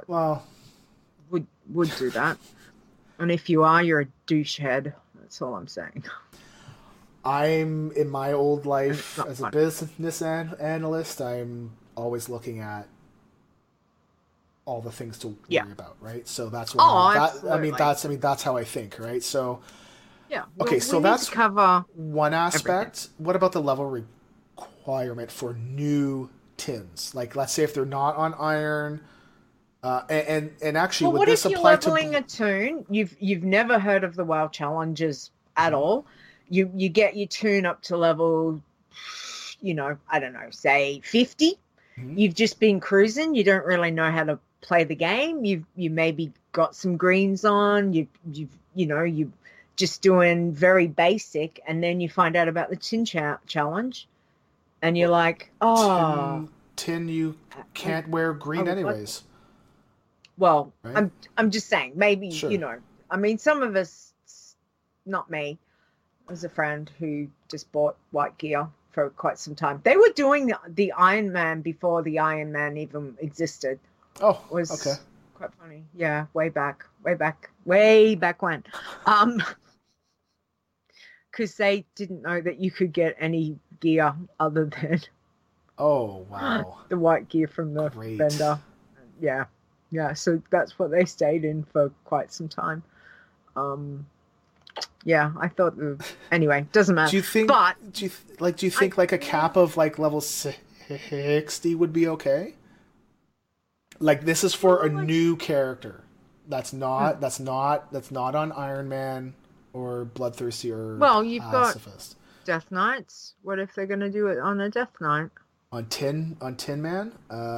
would do that. And if you are, you're a douchehead. That's all I'm saying. I'm, in my old life as a business analyst, I'm always looking at all the things to worry about, right? So that's why that's how I think, right? So okay, so that's cover one aspect. everything. What about the level requirement for new tins? Like, let's say if they're not on iron, and actually, would this apply to? What if you're leveling a tune? You've never heard of the WoW challenges at all. You get your tune up to level, I don't know, say 50. Mm-hmm. You've just been cruising. You don't really know how to play the game. You maybe got some greens on. You're just doing very basic, and then you find out about the tin challenge, and you're like, oh, tin you can't wear green anyways. Well, right? I'm just saying, maybe, sure. Some of us, not me, as a friend who just bought white gear for quite some time. They were doing the Iron Man before the Iron Man even existed. Oh, it was okay. Quite funny. Yeah, way back when. Because they didn't know that you could get any gear other than oh, wow. the white gear from the vendor. Yeah. So that's what they stayed in for quite some time. Yeah, I thought. Anyway, doesn't matter. Do you think? But do you think like a cap of like level 60 would be okay? Like, this is for a new character that's not on Iron Man or Bloodthirsty or you've Pacifist. got Death Knights. What if they're going to do it on a Death Knight? On Tin Man?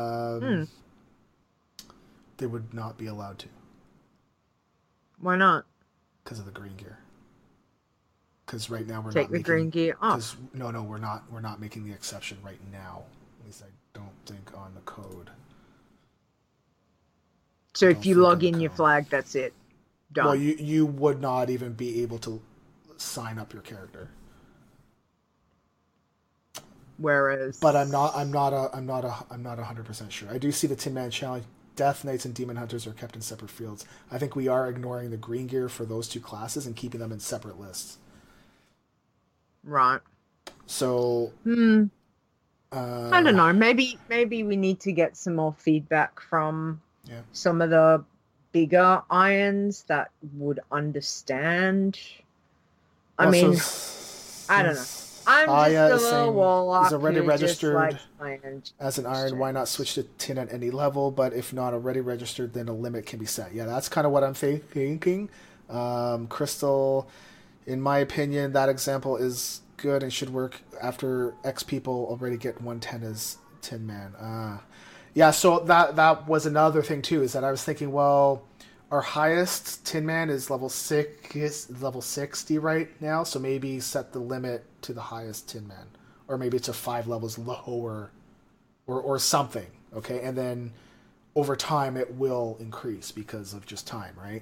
They would not be allowed to. Why not? Because of the green gear. Because right now we're take the green gear off. No, we're not making the exception right now. At least I don't think on the code. So if you log in your flag, that's it. Done. Well, you would not even be able to sign up your character. Whereas, but I'm not 100% sure. I do see the Tin Man challenge. Death Knights and Demon Hunters are kept in separate fields. I think we are ignoring the green gear for those two classes and keeping them in separate lists. Right. So I don't know. Maybe we need to get some more feedback from some of the bigger irons that would understand. I mean, I don't know. I'm just a little warlock. He's already registered iron as an iron. Why not switch to tin at any level? But if not already registered, then a limit can be set. Yeah, that's kind of what I'm thinking. Crystal, in my opinion, that example is good and should work after X people already get 110 as Tin Man. Yeah, so that was another thing too, is that I was thinking, well, our highest Tin Man is level 60 right now, so maybe set the limit to the highest Tin Man. Or maybe it's a 5 levels lower or something, okay? And then over time it will increase because of just time, right?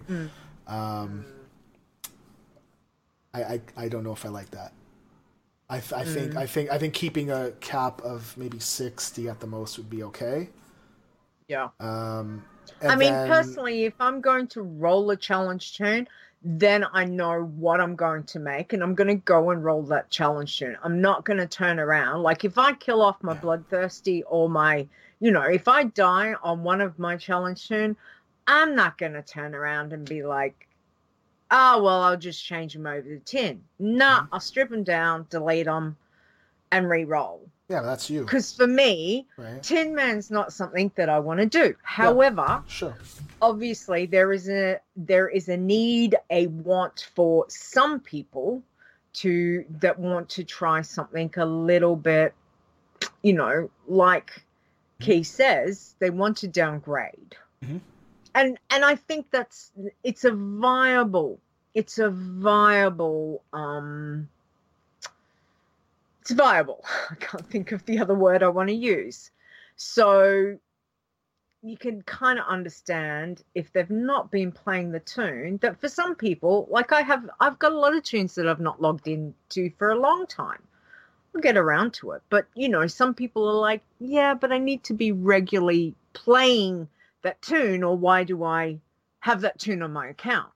I don't know if I like that. I think keeping a cap of maybe 60 at the most would be okay. Yeah. Personally, if I'm going to roll a challenge turn, then I know what I'm going to make, and I'm going to go and roll that challenge turn. I'm not going to turn around. Like, if I kill off my Bloodthirsty or my, if I die on one of my challenge turn, I'm not going to turn around and be like, oh, well, I'll just change them over to 10. Nah, I'll strip them down, delete them, and re-roll. Yeah, that's you. Because for me, Tin Man's not something that I want to do. However, obviously there is a need, a want for some people that want to try something a little bit, like Keith says, they want to downgrade. Mm-hmm. And I think it's a viable it's viable. I can't think of the other word I want to use. So you can kind of understand, if they've not been playing the tune, that for some people, like I've got a lot of tunes that I've not logged into for a long time. I'll get around to it. But, some people are like, yeah, but I need to be regularly playing that tune, or why do I have that tune on my account?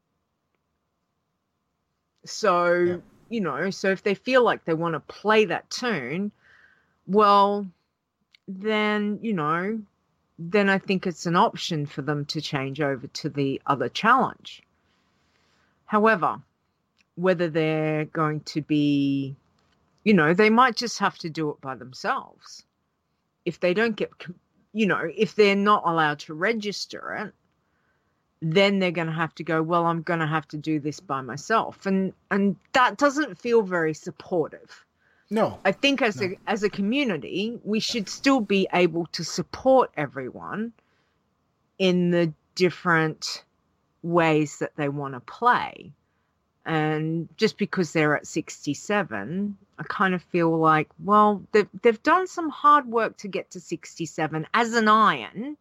So, so if they feel like they want to play that tune, well, then, then I think it's an option for them to change over to the other challenge. However, whether they're going to be, they might just have to do it by themselves. If they don't get, if they're not allowed to register it, then they're going to have to go, well, I'm going to have to do this by myself. And that doesn't feel very supportive. No. I think as a community, we should still be able to support everyone in the different ways that they want to play. And just because they're at 67, I kind of feel like, well, they've done some hard work to get to 67 as an iron,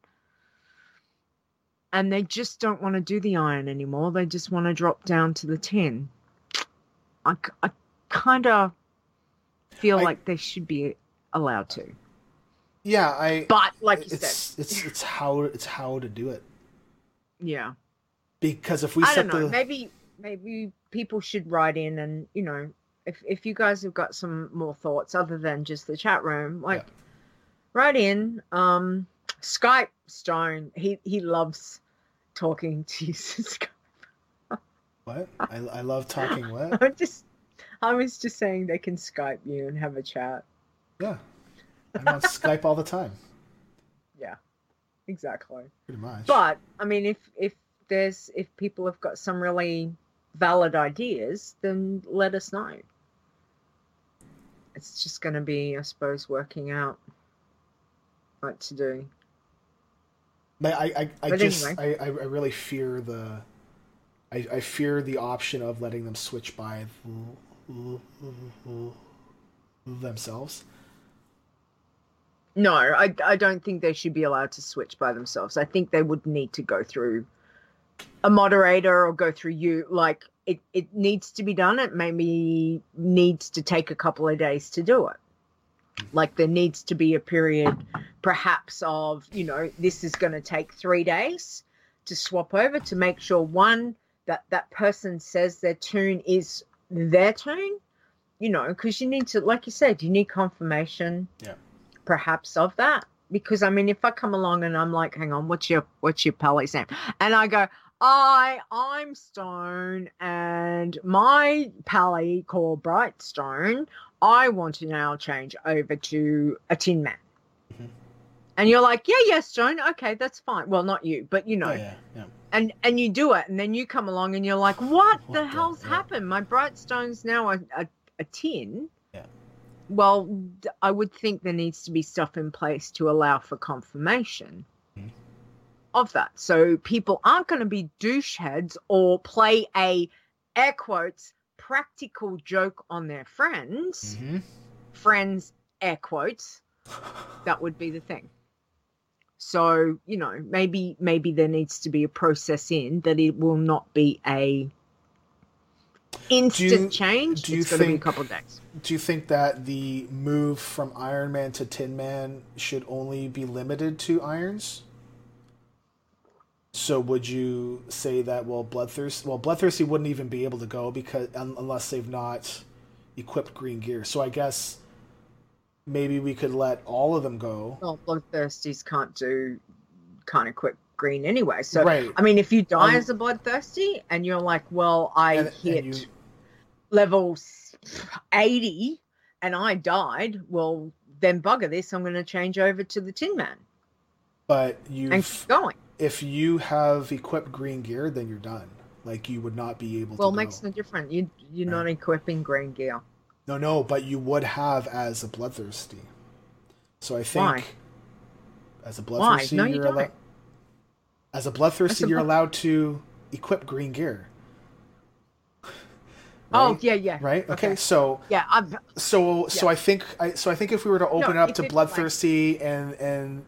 and they just don't want to do the iron anymore. They just want to drop down to the 10. I kind of feel like they should be allowed to. Yeah, but like you said, it's how to do it. Yeah, because if we I don't know, maybe people should write in, and if you guys have got some more thoughts other than just the chat room, write in. Skype Stone, he loves talking to you. What? I love talking what? I was just saying they can Skype you and have a chat. Yeah. I'm on Skype all the time. Yeah. Exactly. Pretty much. But I mean, if people have got some really valid ideas, then let us know. It's just going to be, I suppose, working out what to do. But I really fear I fear the option of letting them switch by themselves. No, I don't think they should be allowed to switch by themselves. I think they would need to go through a moderator or go through you. Like, it needs to be done. It maybe needs to take a couple of days to do it. Like, there needs to be a period perhaps of, this is going to take 3 days to swap over, to make sure, one, that person says their tune is their tune, you know, because you need to, like you said, you need confirmation, perhaps of that. Because I mean, if I come along and I'm like, hang on, what's your Pally's name? And I go, I'm Stone, and my Pally called Brightstone, I want to now change over to a Tin Man. Mm-hmm. And you're like, yeah, Stone, okay, that's fine. Well, not you, but you know. Yeah. And you do it, and then you come along and you're like, what the hell's happened? My Brightstone's now a tin. Yeah. Well, I would think there needs to be stuff in place to allow for confirmation of that. So people aren't going to be doucheheads or play a, air quotes, practical joke on their friends. Mm-hmm. Friends, air quotes. That would be the thing. So, you know, maybe there needs to be a process in that it will not be a instant change. It's going to be a couple of days. Do you think that the move from Iron Man to Tin Man should only be limited to irons? So would you say that, Bloodthirsty wouldn't even be able to go because unless they've not equipped green gear. So I guess maybe we could let all of them go. Well, Bloodthirsties can't equip green anyway. So, right. I mean, if you die as a Bloodthirsty and you're like, well, I hit level 80 and I died, well, then bugger this, I'm going to change over to the Tin Man. But and keep going. If you have equipped green gear, then you're done. Like, you would not be able to Well, it makes no difference. You're not equipping green gear. No, but you would have as a Bloodthirsty. So I think... Why? As a Bloodthirsty, no, you don't. As a Bloodthirsty, you're allowed to equip green gear. Right? Oh, yeah. Right? Okay, so... Yeah, So I think if we were to open up to Bloodthirsty and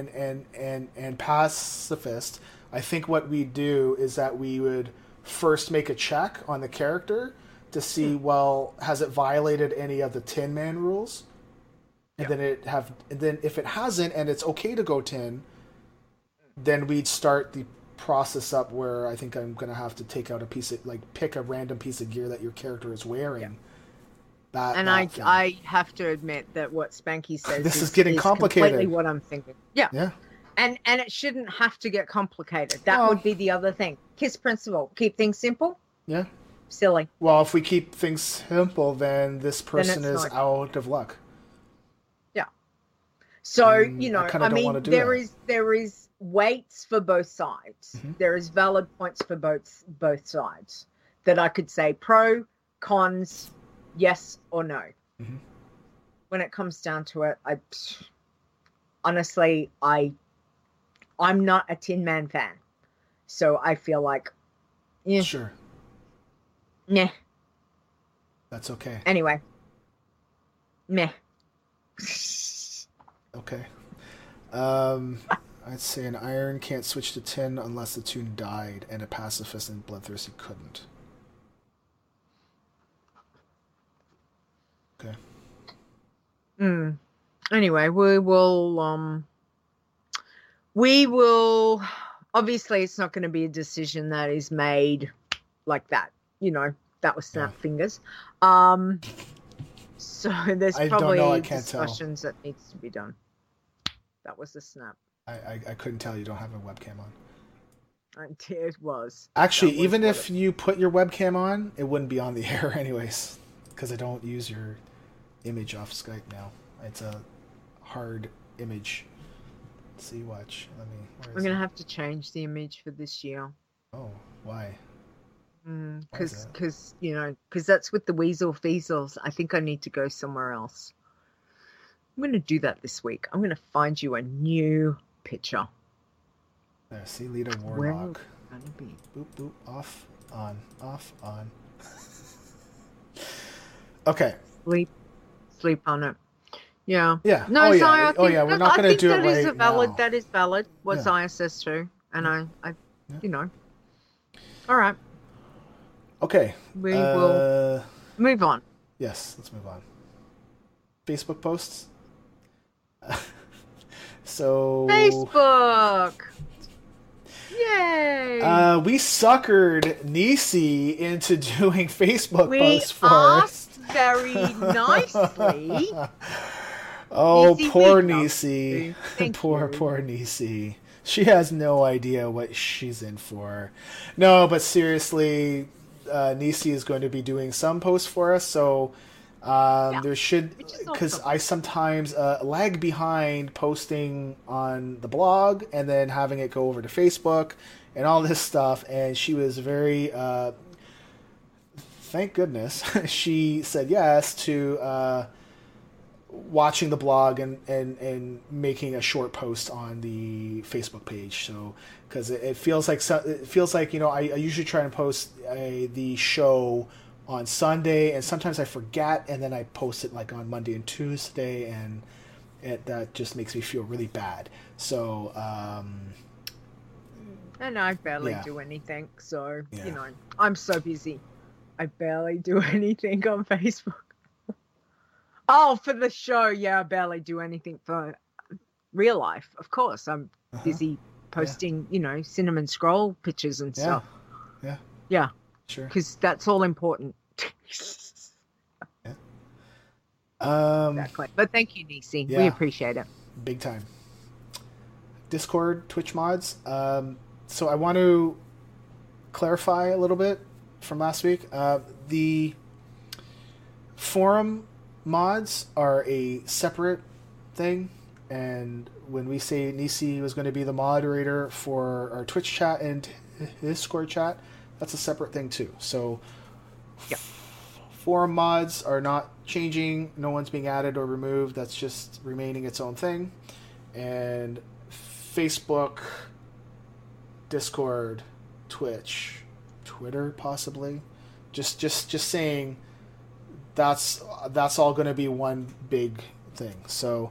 Pacifist, I think what we'd do is that we would first make a check on the character to see, well, has it violated any of the Tin Man rules? And then if it hasn't and it's okay to go tin, then we'd start the process up where I think I'm going to have to take out pick a random piece of gear that your character is wearing. I have to admit that what Spanky says this is getting complicated. Completely what I'm thinking. Yeah. And it shouldn't have to get complicated. That would be the other thing. KISS principle. Keep things simple. Yeah. Silly. Well, if we keep things simple, then this person is out of luck. Yeah. So, I mean, there is weights for both sides. Mm-hmm. There is valid points for both sides that I could say pro, cons, yes or no. Mm-hmm. When it comes down to it, honestly, I'm not a Tin Man fan. So I feel like, yeah. Sure. Meh. That's okay. Anyway. Meh. Okay. I'd say an iron can't switch to tin unless the tune died, and a pacifist and Bloodthirsty couldn't. Okay. Anyway, we will obviously it's not going to be a decision that is made like that. That was snap fingers. So there's probably discussions that needs to be done. That was a snap. I couldn't tell you don't have a webcam on. It was. Actually, even if you put your webcam on, it wouldn't be on the air anyways, because I don't use your image off Skype now. It's a hard image. Let's see, watch. I'm going to have to change the image for this year. Oh, why? Because that's with the Weasel Feasels. I think I need to go somewhere else. I'm going to do that this week. I'm going to find you a new picture. There, see Lita Warlock. Where is it going to be? Boop, boop, off, on, off, on. Okay. Sleep on it. Yeah. Yeah. No, Zaya, we're not going to do it right now. That is valid. What Zaya says too. And I All right. Okay. We will move on. Yes, let's move on. Facebook posts. Facebook! Yay! We suckered Nisi into doing Facebook posts for us. very nicely. Oh, Niecy, poor we love Niecy. you. Thank Poor you. Niecy. She has no idea what she's in for. No, but seriously, Niecy is going to be doing some posts for us, so there should, which is because awesome. I sometimes lag behind posting on the blog and then having it go over to Facebook and all this stuff, and she was very, thank goodness, she said yes to watching the blog and making a short post on the Facebook page. So because it feels like I usually try and post the show on Sunday, and sometimes I forget, and then I post it like on Monday and Tuesday, and that just makes me feel really bad. So And I barely Yeah. do anything, so Yeah. I'm so busy. I barely do anything on Facebook. Oh, for the show, yeah, I barely do anything for real life. Of course, I'm busy posting, cinnamon scroll pictures and stuff. Yeah, Sure. because that's all important. Exactly. But thank you, Niecy. We Yeah. appreciate it. Big time. Discord, Twitch mods. So I want to clarify a little bit from last week. The forum mods are a separate thing, and when we say Niecy was going to be the moderator for our Twitch chat and Discord chat, that's a separate thing too. So forum mods are not changing. No one's being added or removed. That's just remaining its own thing. And Facebook, Discord, Twitch, Twitter, possibly. Just saying that's all going to be one big thing. So,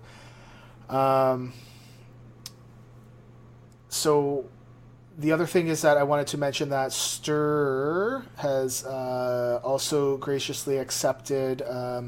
the other thing is that I wanted to mention that Stir has also graciously accepted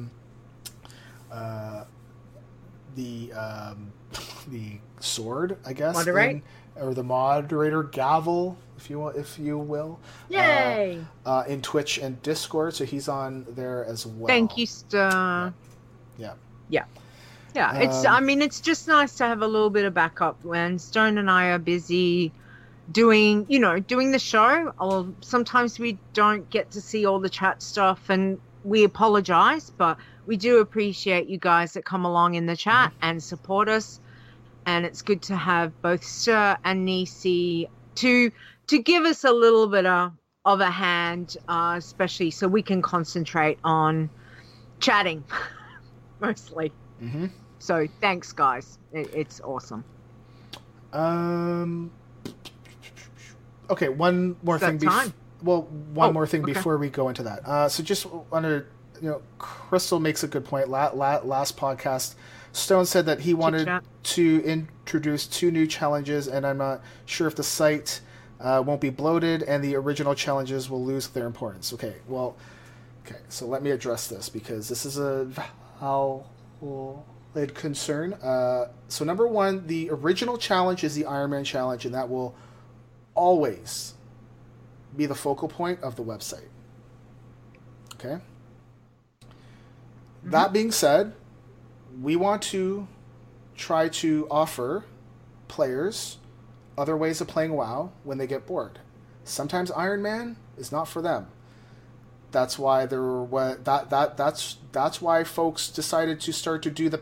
the sword, I guess, Moderate? or the moderator gavel, if you will. Yay! In Twitch and Discord, so he's on there as well. Thank you, Star. Yeah. Yeah, it's just nice to have a little bit of backup when Stone and I are busy doing the show. Or sometimes we don't get to see all the chat stuff, and we apologize, but we do appreciate you guys that come along in the chat and support us. And it's good to have both Sir and Niecy to give us a little bit of a hand, especially so we can concentrate on chatting mostly. Mm-hmm. So thanks, guys. It's awesome. Okay, one more thing. More thing okay. before we go into that. So just under, Crystal makes a good point. Last podcast, Stone said that he wanted Chit-chat. to introduce 2 new challenges, and I'm not sure if the site won't be bloated and the original challenges will lose their importance. Okay, so let me address this because this is a valid concern. So number 1, the original challenge is the Iron Man challenge, and that will always be the focal point of the website. Okay? Mm-hmm. That being said, we want to try to offer players other ways of playing WoW when they get bored. Sometimes Iron Man is not for them. That's why that's why folks decided to start to do the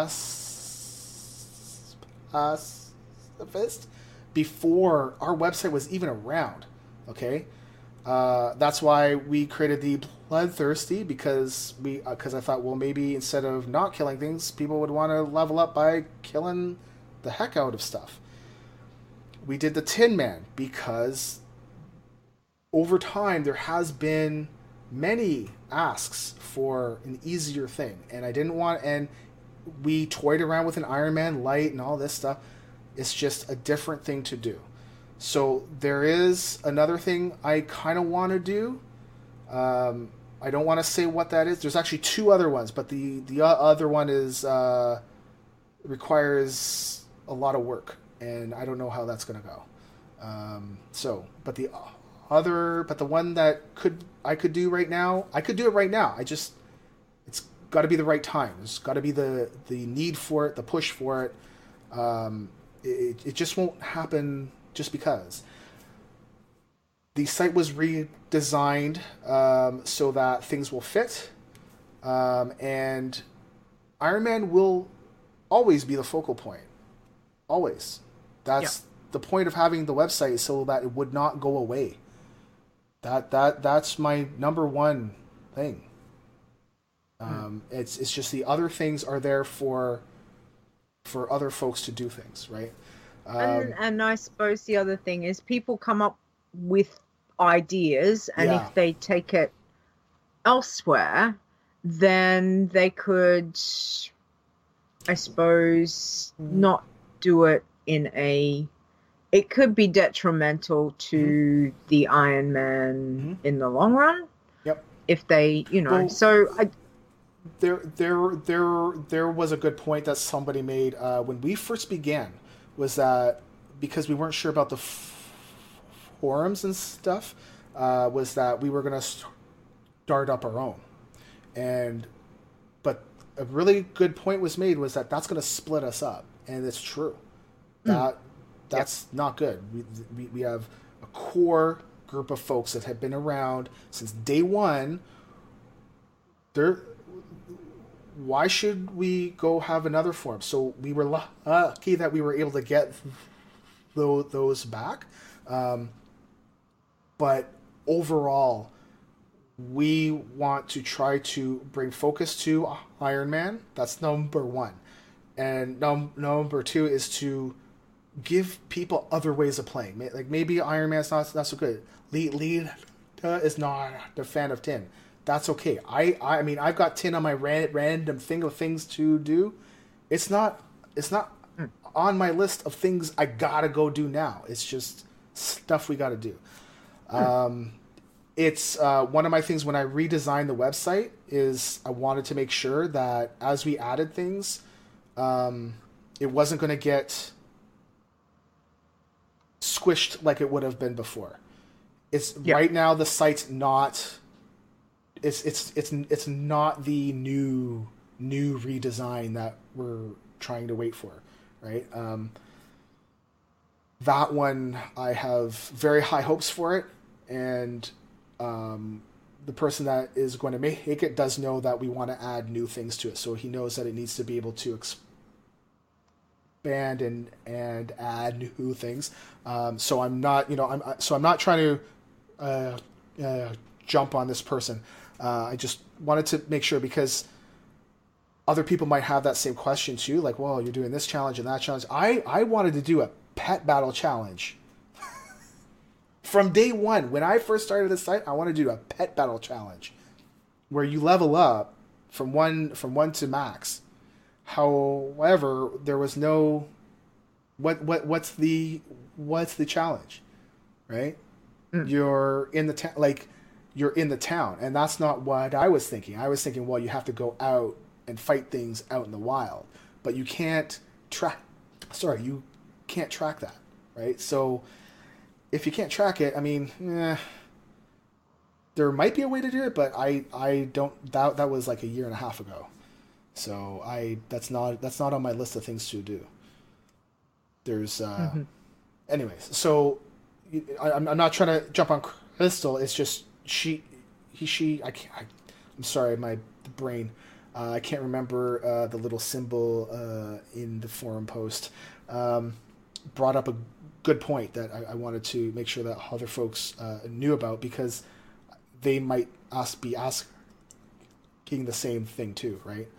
pacifist before our website was even around. Okay, that's why we created the Bloodthirsty, because I thought, well, maybe instead of not killing things, people would want to level up by killing the heck out of stuff. We did the Tin Man because over time there has been many asks for an easier thing, and I didn't want, and we toyed around with an Iron Man light and all this stuff. It's just a different thing to do. So there is another thing I kind of want to do. I don't want to say what that is. There's actually 2 other ones, but the other one is requires a lot of work, and I don't know how that's going to go. But the one that I could do right now, I could do it right now. I just it's got to be the right time. There's got to be the need for it, the push for it. It just won't happen just because. The site was redesigned so that things will fit, and Iron Man will always be the focal point. Always. That's the point of having the website, so that it would not go away. That's my number one thing. It's just the other things are there for other folks to do things, right? And I suppose the other thing is people come up with ideas, and if they take it elsewhere, then they could, I suppose, not do it in a... It could be detrimental to the Iron Man in the long run. Yep. If they, Well, so there was a good point that somebody made when we first began, was that because we weren't sure about the forums and stuff, was that we were going to start up our own, but a really good point was made, was that that's going to split us up, and it's true. That's not good. We have a core group of folks that have been around since day one. Why should we go have another forum? So we were lucky that we were able to get those back. But overall, we want to try to bring focus to Iron Man. That's number one. And number two is to give people other ways of playing. Like, maybe Iron Man's not so good. Lee is not a fan of Tin. That's okay. I mean, I've got Tin on my random thing of things to do. It's not on my list of things I gotta go do now. It's just stuff we gotta do. It's one of my things when I redesigned the website is I wanted to make sure that as we added things, it wasn't going to get squished like it would have been before. Right now the site's not. It's not the new redesign that we're trying to wait for, right? That one I have very high hopes for it, and the person that is going to make it does know that we want to add new things to it, so he knows that it needs to be able to expand and add new things. So I'm not, I'm not trying to jump on this person. I just wanted to make sure, because other people might have that same question too, like, well, you're doing this challenge and that challenge. I wanted to do a pet battle challenge. From day one, when I first started the site, I wanted to do a pet battle challenge where you level up from one to max. However, there was no what's the challenge, right? You're in the you're in the town, and that's not what I was thinking. I was thinking, well, you have to go out and fight things out in the wild, but you can't track. Sorry, you can't track that, right? So if you can't track it, I mean, there might be a way to do it, but I don't. That was like a year and a half ago, so that's not on my list of things to do. There's anyways. So I'm not trying to jump on Crystal. It's just she. I'm sorry, my brain. I can't remember the little symbol in the forum post. Brought up a good point that I wanted to make sure that other folks knew about, because they might be asking the same thing too, right?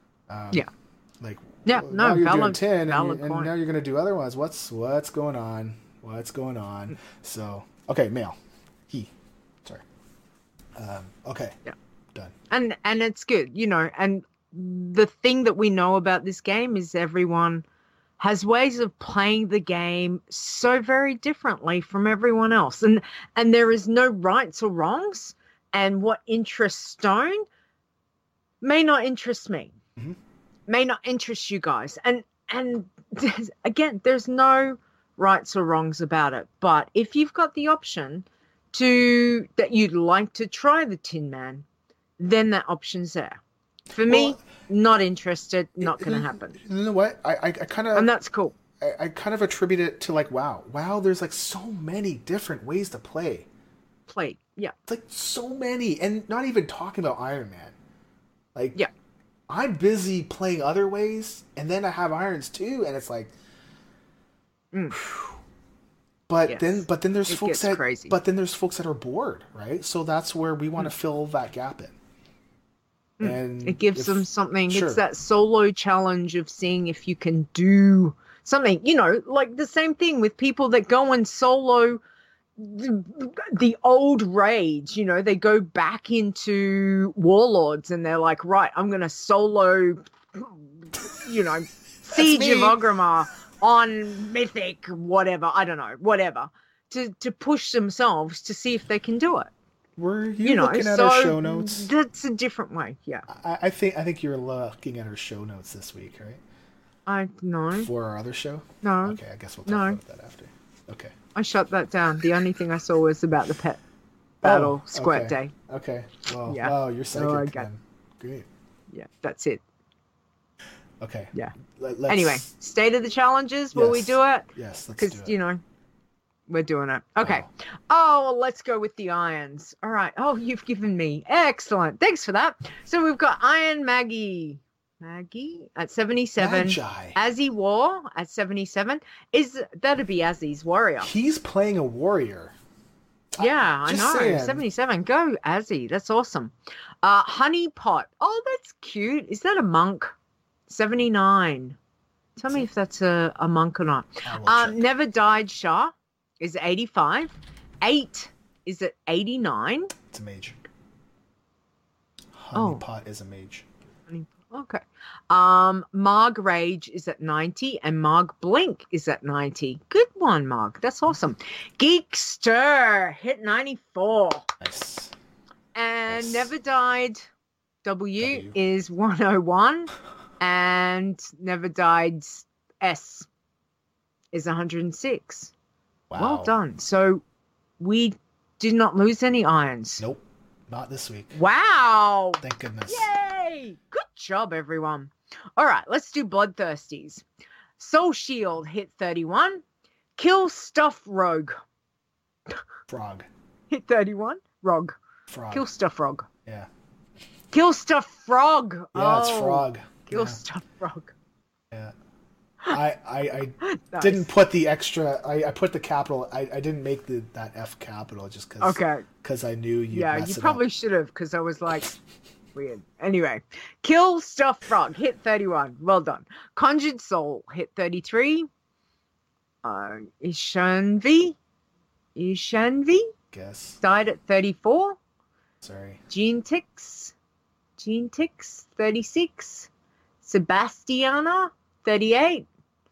Like, yeah, well, no, now you're doing valid, 10 valid and point. now you're going to do other ones. What's going on? What's going on? So, okay, male. Sorry. Okay. Yeah. Done. And it's good, and the thing that we know about this game is everyone has ways of playing the game so very differently from everyone else. And there is no rights or wrongs, and what interests Stone may not interest me, may not interest you guys. And again, there's no rights or wrongs about it. But if you've got the option that you'd like to try the Tin Man, then that option's there. For me, not interested, not going to happen. You know what? I kind of... And that's cool. I kind of attribute it to like WoW. WoW, there's like so many different ways to play. Yeah. It's like so many, and not even talking about Iron Man. Like, yeah, I'm busy playing other ways, and then I have irons too, and it's like, but Yes. then there's folks that, crazy. but then there's folks that are bored, right? So that's where we want to fill that gap in. And it gives them something. Sure. It's that solo challenge of seeing if you can do something, like the same thing with people that go and solo the old raids, they go back into Warlords and they're like, right, I'm going to solo, Siege of Orgrimmar on Mythic, whatever, I don't know, whatever, to push themselves to see if they can do it. Were you looking at our show notes? That's a different way, yeah. I think you're looking at our show notes this week, right? No. For our other show? No. Okay, I guess we'll talk about that after. Okay. I shut that down. The only thing I saw was about the pet battle squirt day. Okay. Well, Yeah. wow, you're psychic, then. Great. Yeah, that's it. Okay. Yeah. Let's, Anyway, state of the challenges. Will we Yes. do it? Yes, let's do Because, it. we're doing it. Okay. Oh, well, let's go with the irons. All right. Oh, you've given me. Excellent. Thanks for that. So we've got Iron Maggie at 77. Magi. Azzy War at 77. That'd be Azzy's warrior. He's playing a warrior. Yeah, I Just know. saying. 77. Go, Azzy. That's awesome. Honey Pot. Oh, that's cute. Is that a monk? 79. Tell me if that's a monk or not. I will check. Never Died Shah is 85. 8 is at 89. It's a mage. Honeypot is a mage. Okay. Marg Rage is at 90 and Marg Blink is at 90. Good one, Marg. That's awesome. Geekster hit 94. Nice. And Nice. Never Died W is 101 and Never Died S is 106. Wow. Well done. So we did not lose any irons. Nope. Not this week. Wow. Thank goodness. Yay! Good job, everyone. All right, let's do Bloodthirsties. Soul Shield hit 31. Kill Stuff Rogue Frog. hit 31. Rogue. Frog. Kill Stuff Rogue. Yeah. Kill Stuff Frog. Yeah, it's frog. Kill Yeah. Stuff Frog. Yeah. I Nice. didn't put the extra. I put the capital. I didn't make that F capital just because. Okay. Because I knew you'd Yeah, mess you it probably up. should have because I was like, weird. Anyway, Kill Stuff Frog hit 31. Well done. Conjured Soul hit 33. Ishanvi Guess. died at 34. Sorry. Gene Tix 36. Sebastiana 38.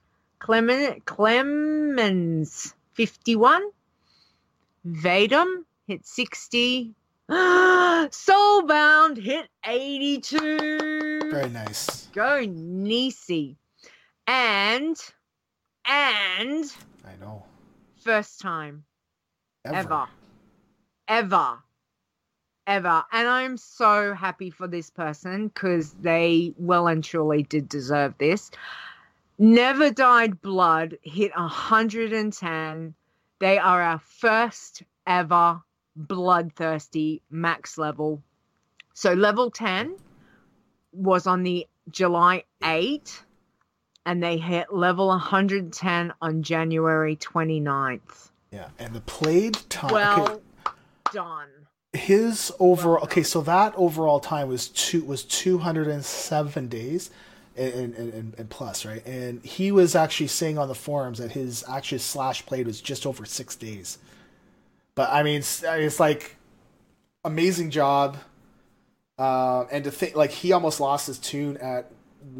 Clemens 51. Vadum hit 60. Soulbound hit 82. Very nice. Go Nisi. And I know. first time Ever. ever. And I'm so happy for this person because they well and truly did deserve this. Never Died Blood hit 110. They are our first ever Bloodthirsty max level. So level 10 was on the July 8 and they hit level 110 on January 29th. Yeah, and the played time. Well done. His overall. Okay, so that overall time was 207 days. And plus, right? And he was actually saying on the forums that his actual slash played was just over 6 days. But I mean, it's like amazing job. And to think, like, he almost lost his tune at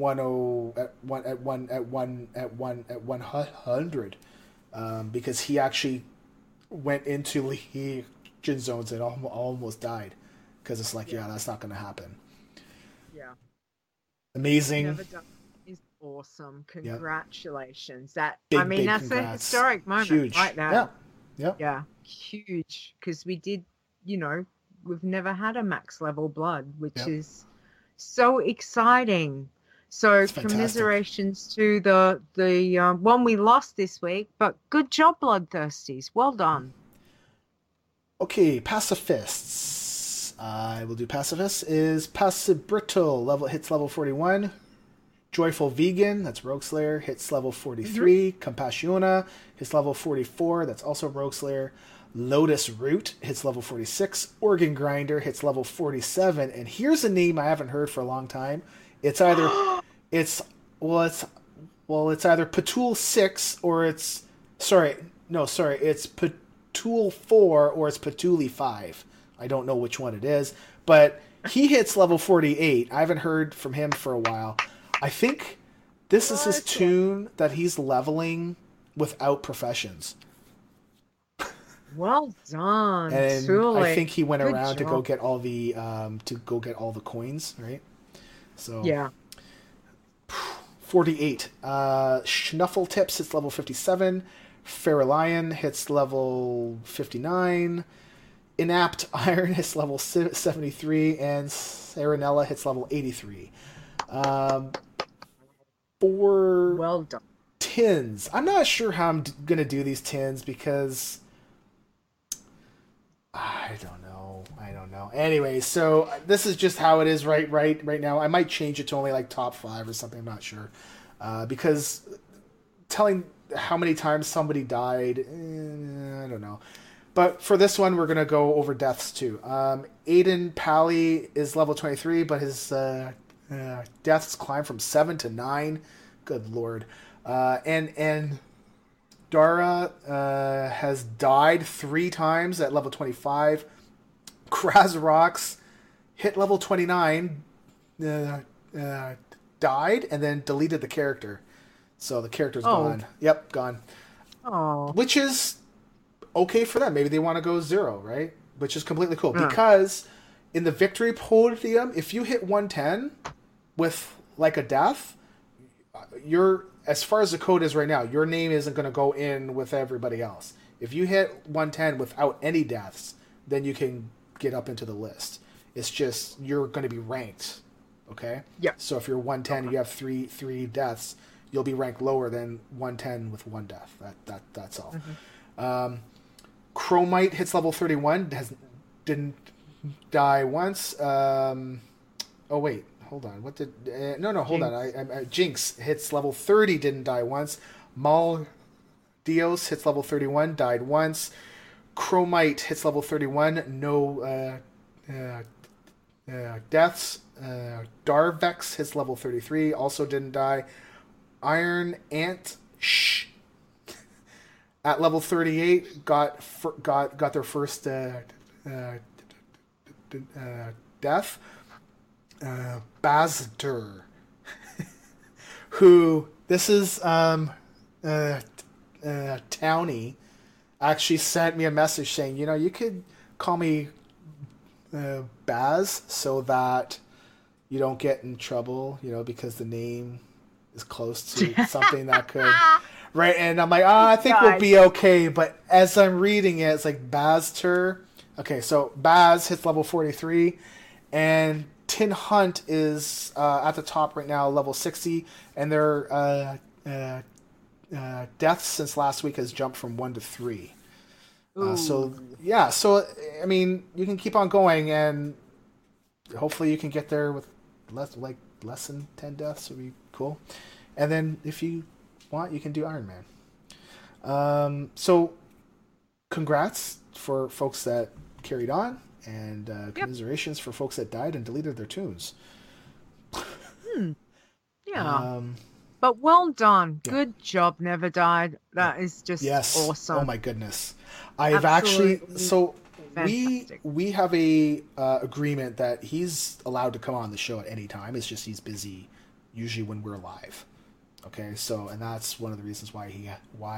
100, because he actually went into Legion zones and almost died because it's like, yeah, that's not going to happen. Yeah. Amazing. Never Done is awesome. Congratulations. That's Big a congrats. historic moment Huge. right now. Yeah. Yep. Yeah. Huge. Because we did, we've never had a max level blood, which Yep. is, So exciting. So It's fantastic. commiserations to the one we lost this week, but good job, Bloodthirsties. Well done. Okay, pacifists. I will do pacifists. Is Pacibrital hits level 41. Joyful Vegan, that's Rogue Slayer, hits level 43. Compassiona hits level 44. That's also Rogue Slayer. Lotus Root hits level 46. Organ Grinder hits level 47. And here's a name I haven't heard for a long time. It's either it's either Patul 6 or it's it's Patul 4 or it's Patuli 5. I don't know which one it is, but he hits level 48. I haven't heard from him for a while. I think this is his tune that he's leveling without professions. Well done. And truly. I think he went Good around to job. go get all the coins, right? So Yeah. 48. Schnuffle Tips hits level 57. Feralion hits level 59. Inapt Iron hits level 73. And Serenella hits level 83. For Well done. tins, I'm not sure how I'm going to do these tins because I don't know. Anyway, so this is just how it is right now. I might change it to only like top 5 or something. I'm not sure. Because telling how many times somebody died, I don't know. But for this one, we're going to go over deaths too. Aiden Pally is level 23, but his deaths climb from 7 to 9. Good lord. And Dara has died 3 times at level 25. Krazrox hit level 29, died, and then deleted the character. So the character's gone. Yep, gone. Oh. Which is okay for them. Maybe they want to go 0, right? Which is completely cool. Because in the victory podium, if you hit 110 with like a death, as far as the code is right now, your name isn't going to go in with everybody else. If you hit 110 without any deaths, then you can get up into the list. It's just you're going to be ranked, okay? Yeah. So if you're 110 and you have three deaths, you'll be ranked lower than 110 with 1 death. That's all. Chromite hits level 31. Didn't die once. Oh wait. Hold on. What did... hold on. Jinx hits level 30, didn't die once. Mal Dios hits level 31, died once. Chromite hits level 31, no deaths. Darvex hits level 33, also didn't die. Iron Ant at level 38 got their first death. Bazdur, who this is Townie, actually sent me a message saying, you could call me Baz so that you don't get in trouble, because the name is close to something that could, right? And I'm like, I think we'll be okay. But as I'm reading it, it's like Baztur. Okay, so Baz hits level 43, and Tin Hunt is at the top right now, level 60, and their deaths since last week has jumped from 1 to 3. So I mean, you can keep on going, and hopefully you can get there with less than 10 deaths would be cool. And then if you want, you can do Iron Man. So congrats for folks that carried on, and commiserations for folks that died and deleted their tunes. Yeah. But well done. Yeah. Good job, Never Died. That is just awesome. Oh my goodness. I've actually... So fantastic. we have a agreement that he's allowed to come on the show at any time. It's just he's busy usually when we're live. Okay, so and that's one of the reasons why he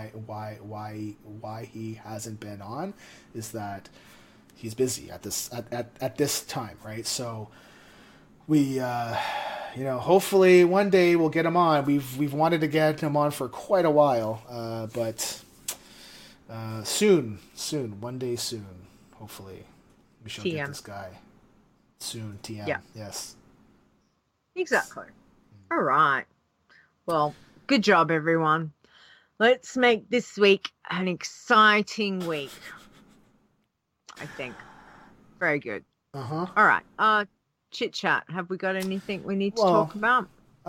hasn't been on, is that he's busy at this time, right? So we hopefully one day we'll get him on. We've wanted to get him on for quite a while, but soon, one day soon, hopefully we shall get this guy soon. TM, yes. Exactly. All right. Well, good job, everyone. Let's make this week an exciting week, I think. Very good. Uh-huh. All right. Chit chat. Have we got anything we need to Well, talk about?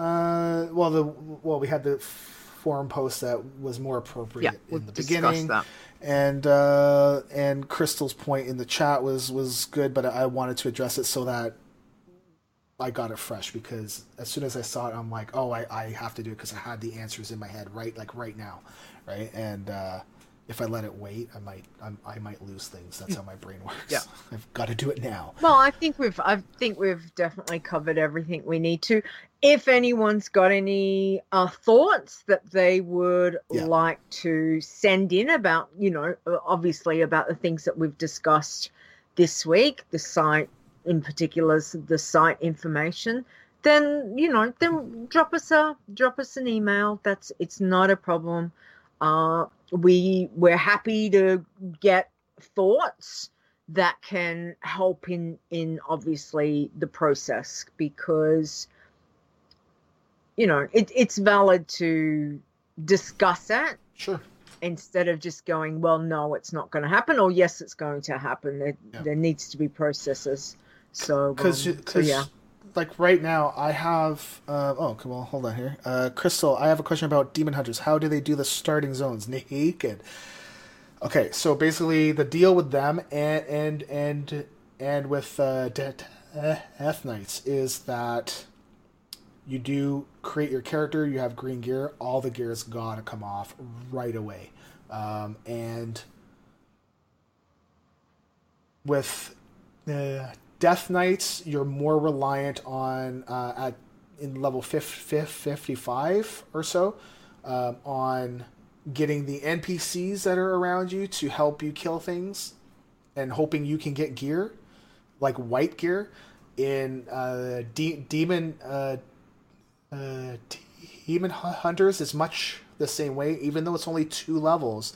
We had the forum post that was more appropriate in the beginning, that. and Crystal's point in the chat was good, but I wanted to address it so that I got it fresh, because as soon as I saw it, I'm like, oh, I have to do it because I had the answers in my head right now, right? And if I let it wait, I might lose things. That's how my brain works. Yeah. I've got to do it now. Well, I think we've definitely covered everything we need to. If anyone's got any thoughts that they would like to send in about, obviously about the things that we've discussed this week, the site in particular, the site information, then drop us an email. It's not a problem. We're happy to get thoughts that can help in obviously the process, because it's valid to discuss it. Sure. Instead of just going, well, no, it's not going to happen, or yes, it's going to happen. There needs to be processes. So, yeah. Like right now, I have. Hold on here. Crystal, I have a question about Demon Hunters. How do they do the starting zones? Naked. Okay, so basically, the deal with them and with Death Knights is that you do create your character. You have green gear. All the gear's gotta come off right away, and with Death Knights, you're more reliant on in level 55 or so on getting the NPCs that are around you to help you kill things, and hoping you can get gear, like white gear. In Demon Hunters is much the same way, even though it's only 2 levels.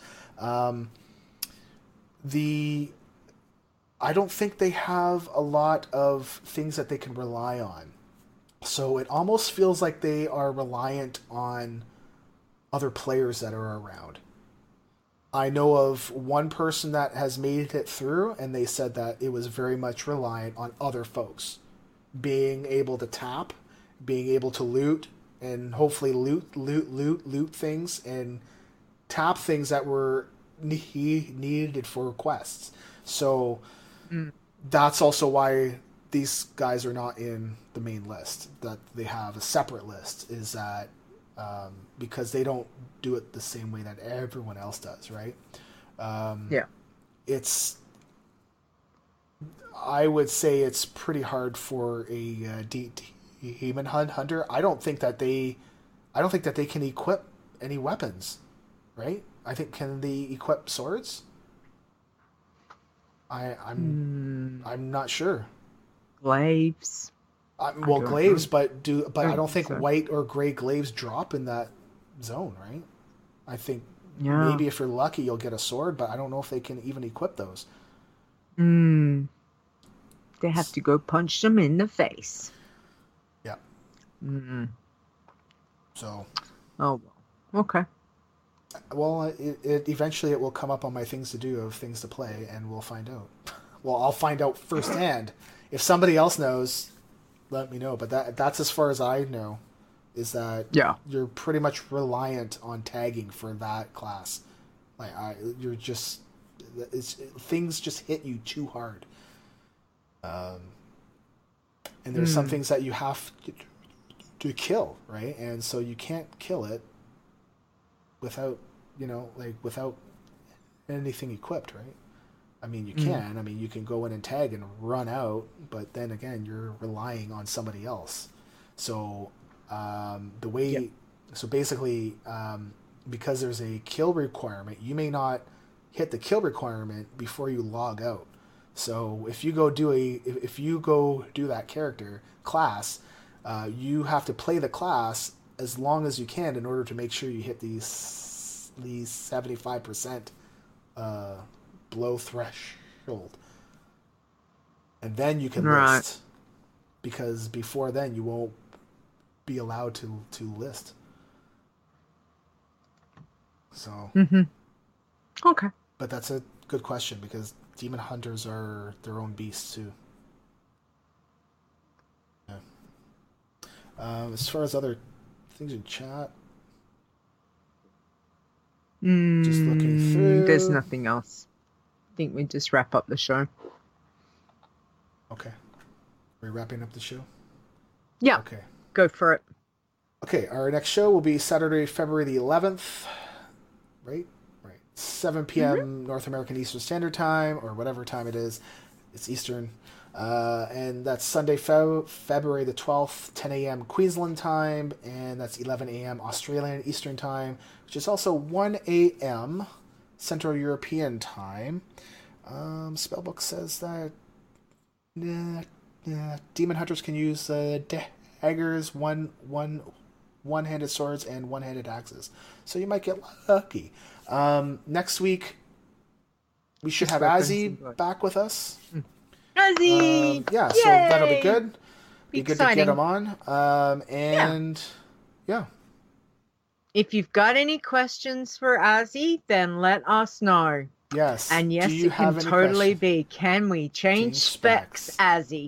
I don't think they have a lot of things that they can rely on. So it almost feels like they are reliant on other players that are around. I know of one person that has made it through, and they said that it was very much reliant on other folks being able to tap, being able to loot, and hopefully loot things and tap things that were needed for quests. So that's also why these guys are not in the main list, that they have a separate list, is that because they don't do it the same way that everyone else does, right? I would say it's pretty hard for a Demon Hunter. I don't think that they can equip any weapons, right? Can they equip swords? I'm not sure. Glaives. Glaives, but I don't think so. White or gray glaives drop in that zone, right? I think maybe if you're lucky you'll get a sword, but I don't know if they can even equip those. They have to go punch them in the face. Yeah. So. Oh, okay. Well, it eventually it will come up on my things to do of things to play, and we'll find out. Well, I'll find out firsthand. If somebody else knows, let me know. But that's as far as I know, is that you're pretty much reliant on tagging for that class. Things just hit you too hard. And there's some things that you have to kill, right? And so you can't kill it without anything equipped, right? I mean, you can. I mean, you can go in and tag and run out, but then again, you're relying on somebody else. So basically, because there's a kill requirement, you may not hit the kill requirement before you log out. So if you go do that character class, you have to play the class as long as you can in order to make sure you hit these 75% below threshold, and then you can list, because before then you won't be allowed to list. So, Okay. but that's a good question because demon hunters are their own beasts too. Yeah. As far as other things in chat, just looking through. There's nothing else. I think we just wrap up the show. Okay. We're wrapping up the show? Yeah. Okay. Go for it. Okay, our next show will be Saturday, February the 11th. Right? Right. 7 p.m. North American Eastern Standard Time, or whatever time it is. It's Eastern. And that's Sunday, February the 12th, 10 a.m. Queensland time, and that's 11 a.m. Australian Eastern Time, which is also 1 a.m. Central European Time. Spellbook says that demon hunters can use daggers, one-handed swords, and one-handed axes. So you might get lucky. Next week, we should have Azzy back with us. Azzy! Yeah, so that'll be good. Be good to exciting. get him on. Yeah. If you've got any questions for Azzy, then let us know. Yes. And yes, Do you it can have any totally questions? be. Can we change specs, specs. Azzy?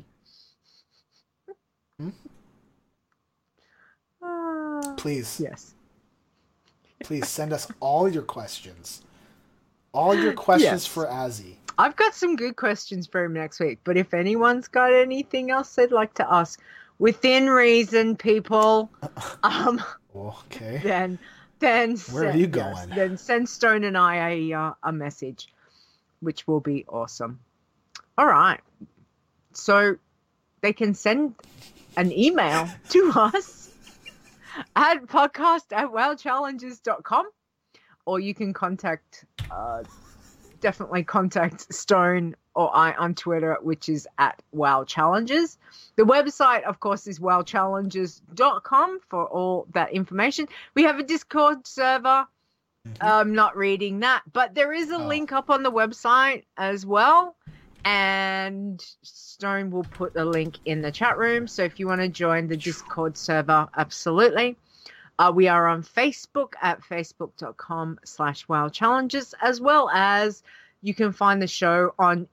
Please. Yes. Please send us all your questions. All your questions Yes. for Azzy. I've got some good questions for him next week, but if anyone's got anything else they'd like to ask, within reason, people, Okay. then Where are you going? then send Stone and I a message, which will be awesome. All right. So they can send an email to us at podcast@wowchallenges.com, or you can definitely contact Stone or I on Twitter, which is @wowchallenges. The website, of course, is wowchallenges.com for all that information. We have a Discord server. I'm not reading that, but there is a link up on the website as well. And Stone will put the link in the chat room. So if you want to join the Discord server, absolutely. We are on Facebook at facebook.com/wowchallenges, as well as you can find the show on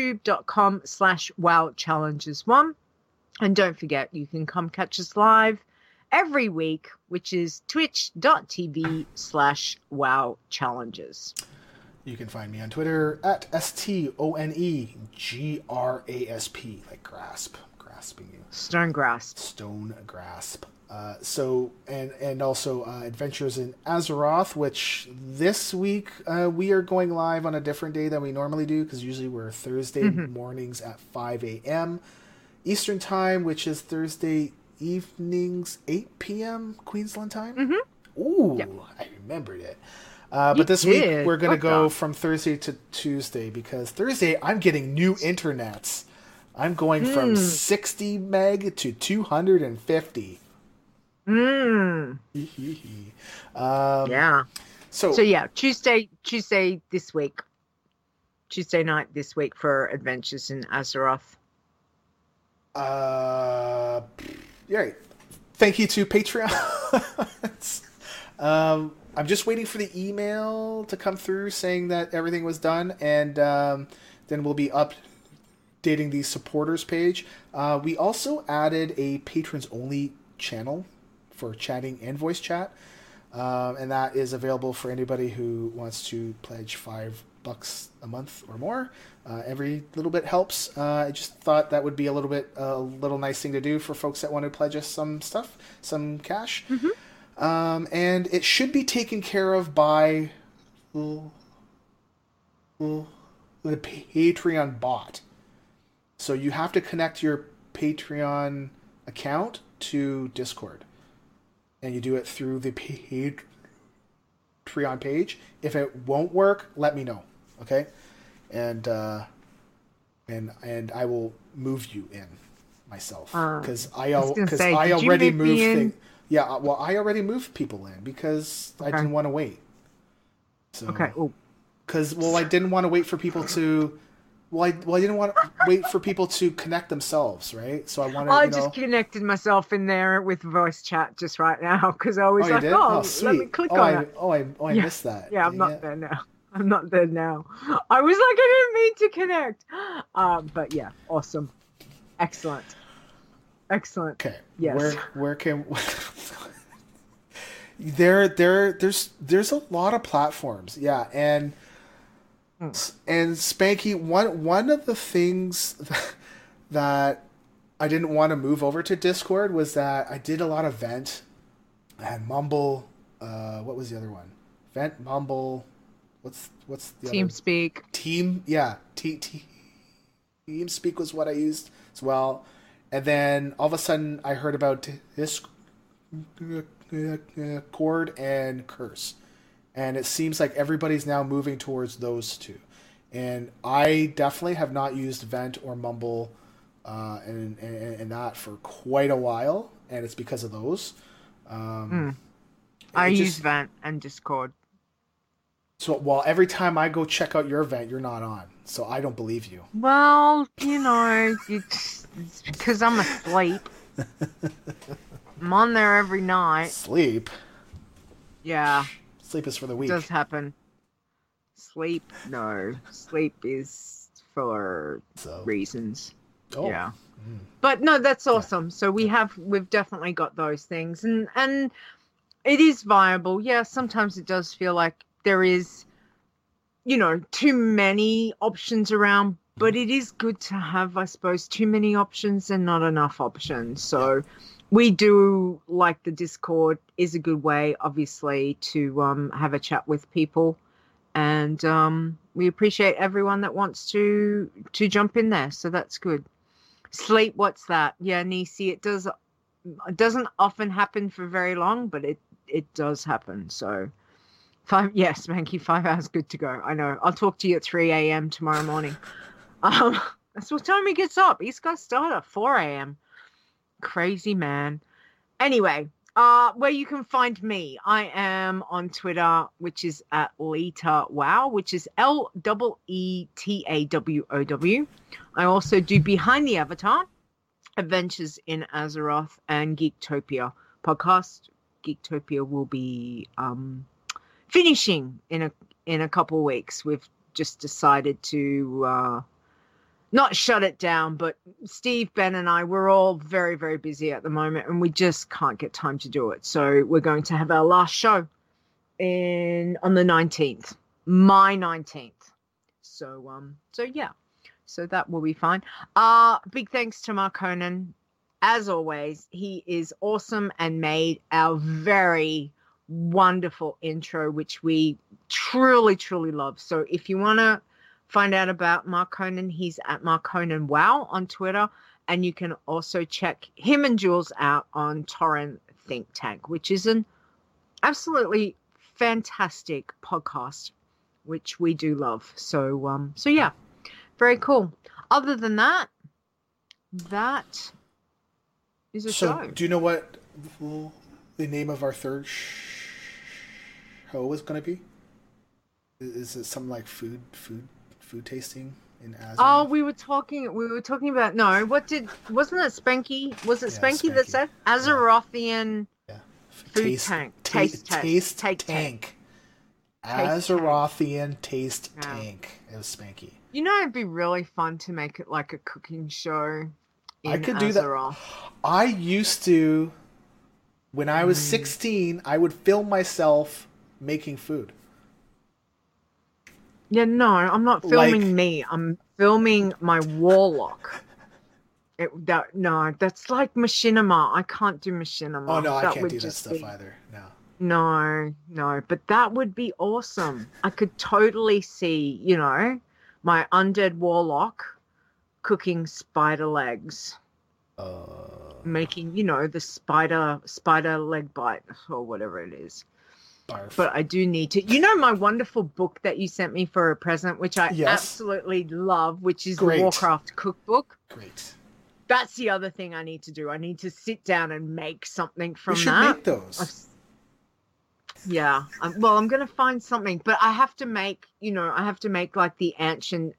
youtube.com/wowchallenges1. And don't forget, you can come catch us live every week, which is twitch.tv/wowchallenges. You can find me on Twitter at STONEGRASP, like grasp, grasping you. Stone Grasp. Stone Grasp. And also Adventures in Azeroth, which this week we are going live on a different day than we normally do, because usually we're Thursday mornings at 5 a.m. Eastern Time, which is Thursday evenings 8 p.m. Queensland Time. Ooh, yep. I remembered it. But this week we're going to go from Thursday to Tuesday, because Thursday I'm getting new internets. I'm going from 60 meg to 250. Yeah. So yeah, Tuesday this week. Tuesday night this week for Adventures in Azeroth. Yeah. Thank you to Patreon. I'm just waiting for the email to come through saying that everything was done, and then we'll be updating the supporters page. We also added a patrons only channel for chatting and voice chat, and that is available for anybody who wants to pledge $5 a month or more. Every little bit helps. I just thought that would be a little nice thing to do for folks that want to pledge us some stuff, some cash. And it should be taken care of by the Patreon bot. So you have to connect your Patreon account to Discord, and you do it through the Patreon page. If it won't work, let me know, okay? And I will move you in myself, because I already moved things. Yeah, well, I already moved people in because I didn't want to wait. So, because I didn't want to wait for people to Well, I didn't want to wait for people to connect themselves, right? So I wanted. I just connected myself in there with voice chat just right now because I was like, let me click on it. I missed that. Yeah, I'm not there now. I'm not there now. I was like, I didn't mean to connect. But yeah, awesome, excellent. Okay. Yes. Where can there's a lot of platforms, yeah, and Spanky, one of the things that I didn't want to move over to Discord was that I did a lot of Vent. I had Mumble. What was the other one? Vent, Mumble. What's the other? TeamSpeak. Yeah. TeamSpeak was what I used as well. And then all of a sudden I heard about Discord and Curse. And it seems like everybody's now moving towards those two. And I definitely have not used Vent or Mumble and that for quite a while. And it's because of those. I use Vent and Discord. So, well, every time I go check out your Vent, you're not on. So I don't believe you. Well, it's because I'm asleep. I'm on there every night. Sleep? Yeah. Sleep is for the weak. It does happen. Sleep? No. Sleep is for reasons. Oh. Yeah. But no, that's awesome. Yeah. So we've definitely got those things. And it is viable. Yeah, sometimes it does feel like there is, too many options around, but it is good to have, I suppose, too many options and not enough options. So we do like the Discord is a good way, obviously, to have a chat with people. And we appreciate everyone that wants to jump in there. So that's good. Sleep, what's that? Yeah, Nisi, it doesn't often happen for very long, but it does happen. So 5 hours good to go. I know. I'll talk to you at 3 a.m. tomorrow morning. That's what time he gets up. He's got to start at 4 a.m. Crazy man. Anyway, where you can find me, I am on Twitter, which is at LeetaWow, which is LEETAWOW. I also do Behind the Avatar, Adventures in Azeroth, and Geektopia podcast. Geektopia will be finishing in a couple of weeks. We've just decided to not shut it down, but Steve, Ben, and I, we're all very, very busy at the moment, and we just can't get time to do it. So we're going to have our last show on the 19th, my 19th. So yeah, so that will be fine. Big thanks to Mark Conan. As always, he is awesome and made our very wonderful intro, which we truly, truly love. So if you want to find out about Mark Conan, he's at Mark Conan Wow on Twitter, and you can also check him and Jules out on Torrent Think Tank, which is an absolutely fantastic podcast, which we do love. So yeah, very cool. Other than that is a show. Do you know what the name of our third show is going to be? Is it something like food tasting in Azeroth? Oh, we were talking about wasn't it Spanky? Was it Spanky that said Azerothian food tank? Taste tank. Azerothian taste tank. It was Spanky. It'd be really fun to make it like a cooking show. I could do that. I used to, when I was 16, I would film myself making food. Yeah, no, I'm not filming me. I'm filming my warlock. That's like machinima. I can't do machinima. Oh, no, I can't do that stuff either. No, but that would be awesome. I could totally see, my undead warlock cooking spider legs. Making, the spider leg bite or whatever it is. Barf. But I do need to, my wonderful book that you sent me for a present, which I absolutely love, which is the Warcraft cookbook. Great. That's the other thing I need to do. I need to sit down and make something from that. We should make those. Yeah. I'm going to find something, but I have to make, like the ancient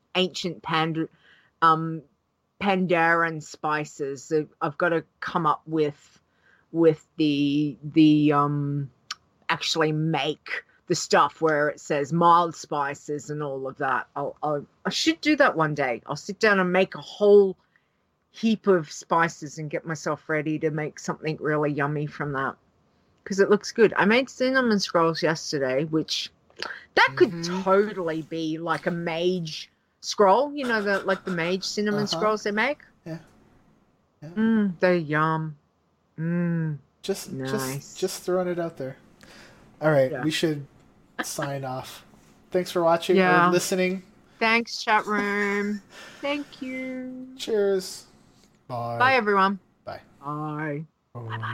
Pandaren spices. I've got to come up with the actually make the stuff where it says mild spices and all of that. I should do that one day. I'll sit down and make a whole heap of spices and get myself ready to make something really yummy from that, because it looks good. I made cinnamon scrolls yesterday, which that could totally be like a mage scroll, the mage cinnamon scrolls they make. Yeah. They're yum. Just nice. Just throwing it out there. All right, Yeah. we should sign off. Thanks for watching Yeah. or listening. Thanks, chat room. Thank you. Cheers. Bye. Bye, everyone. Bye. Bye. Bye.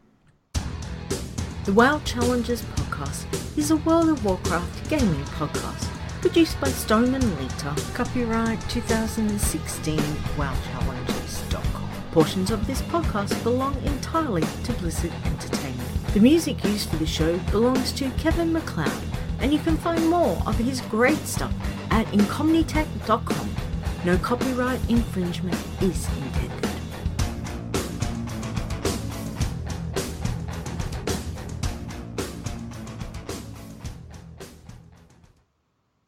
The WoW Challenges podcast is a World of Warcraft gaming podcast produced by Stone and Lita. Copyright 2016 WoWChallenges.com. Portions of this podcast belong entirely to Blizzard Entertainment. The music used for the show belongs to Kevin MacLeod, and you can find more of his great stuff at Incomnitech.com. No copyright infringement is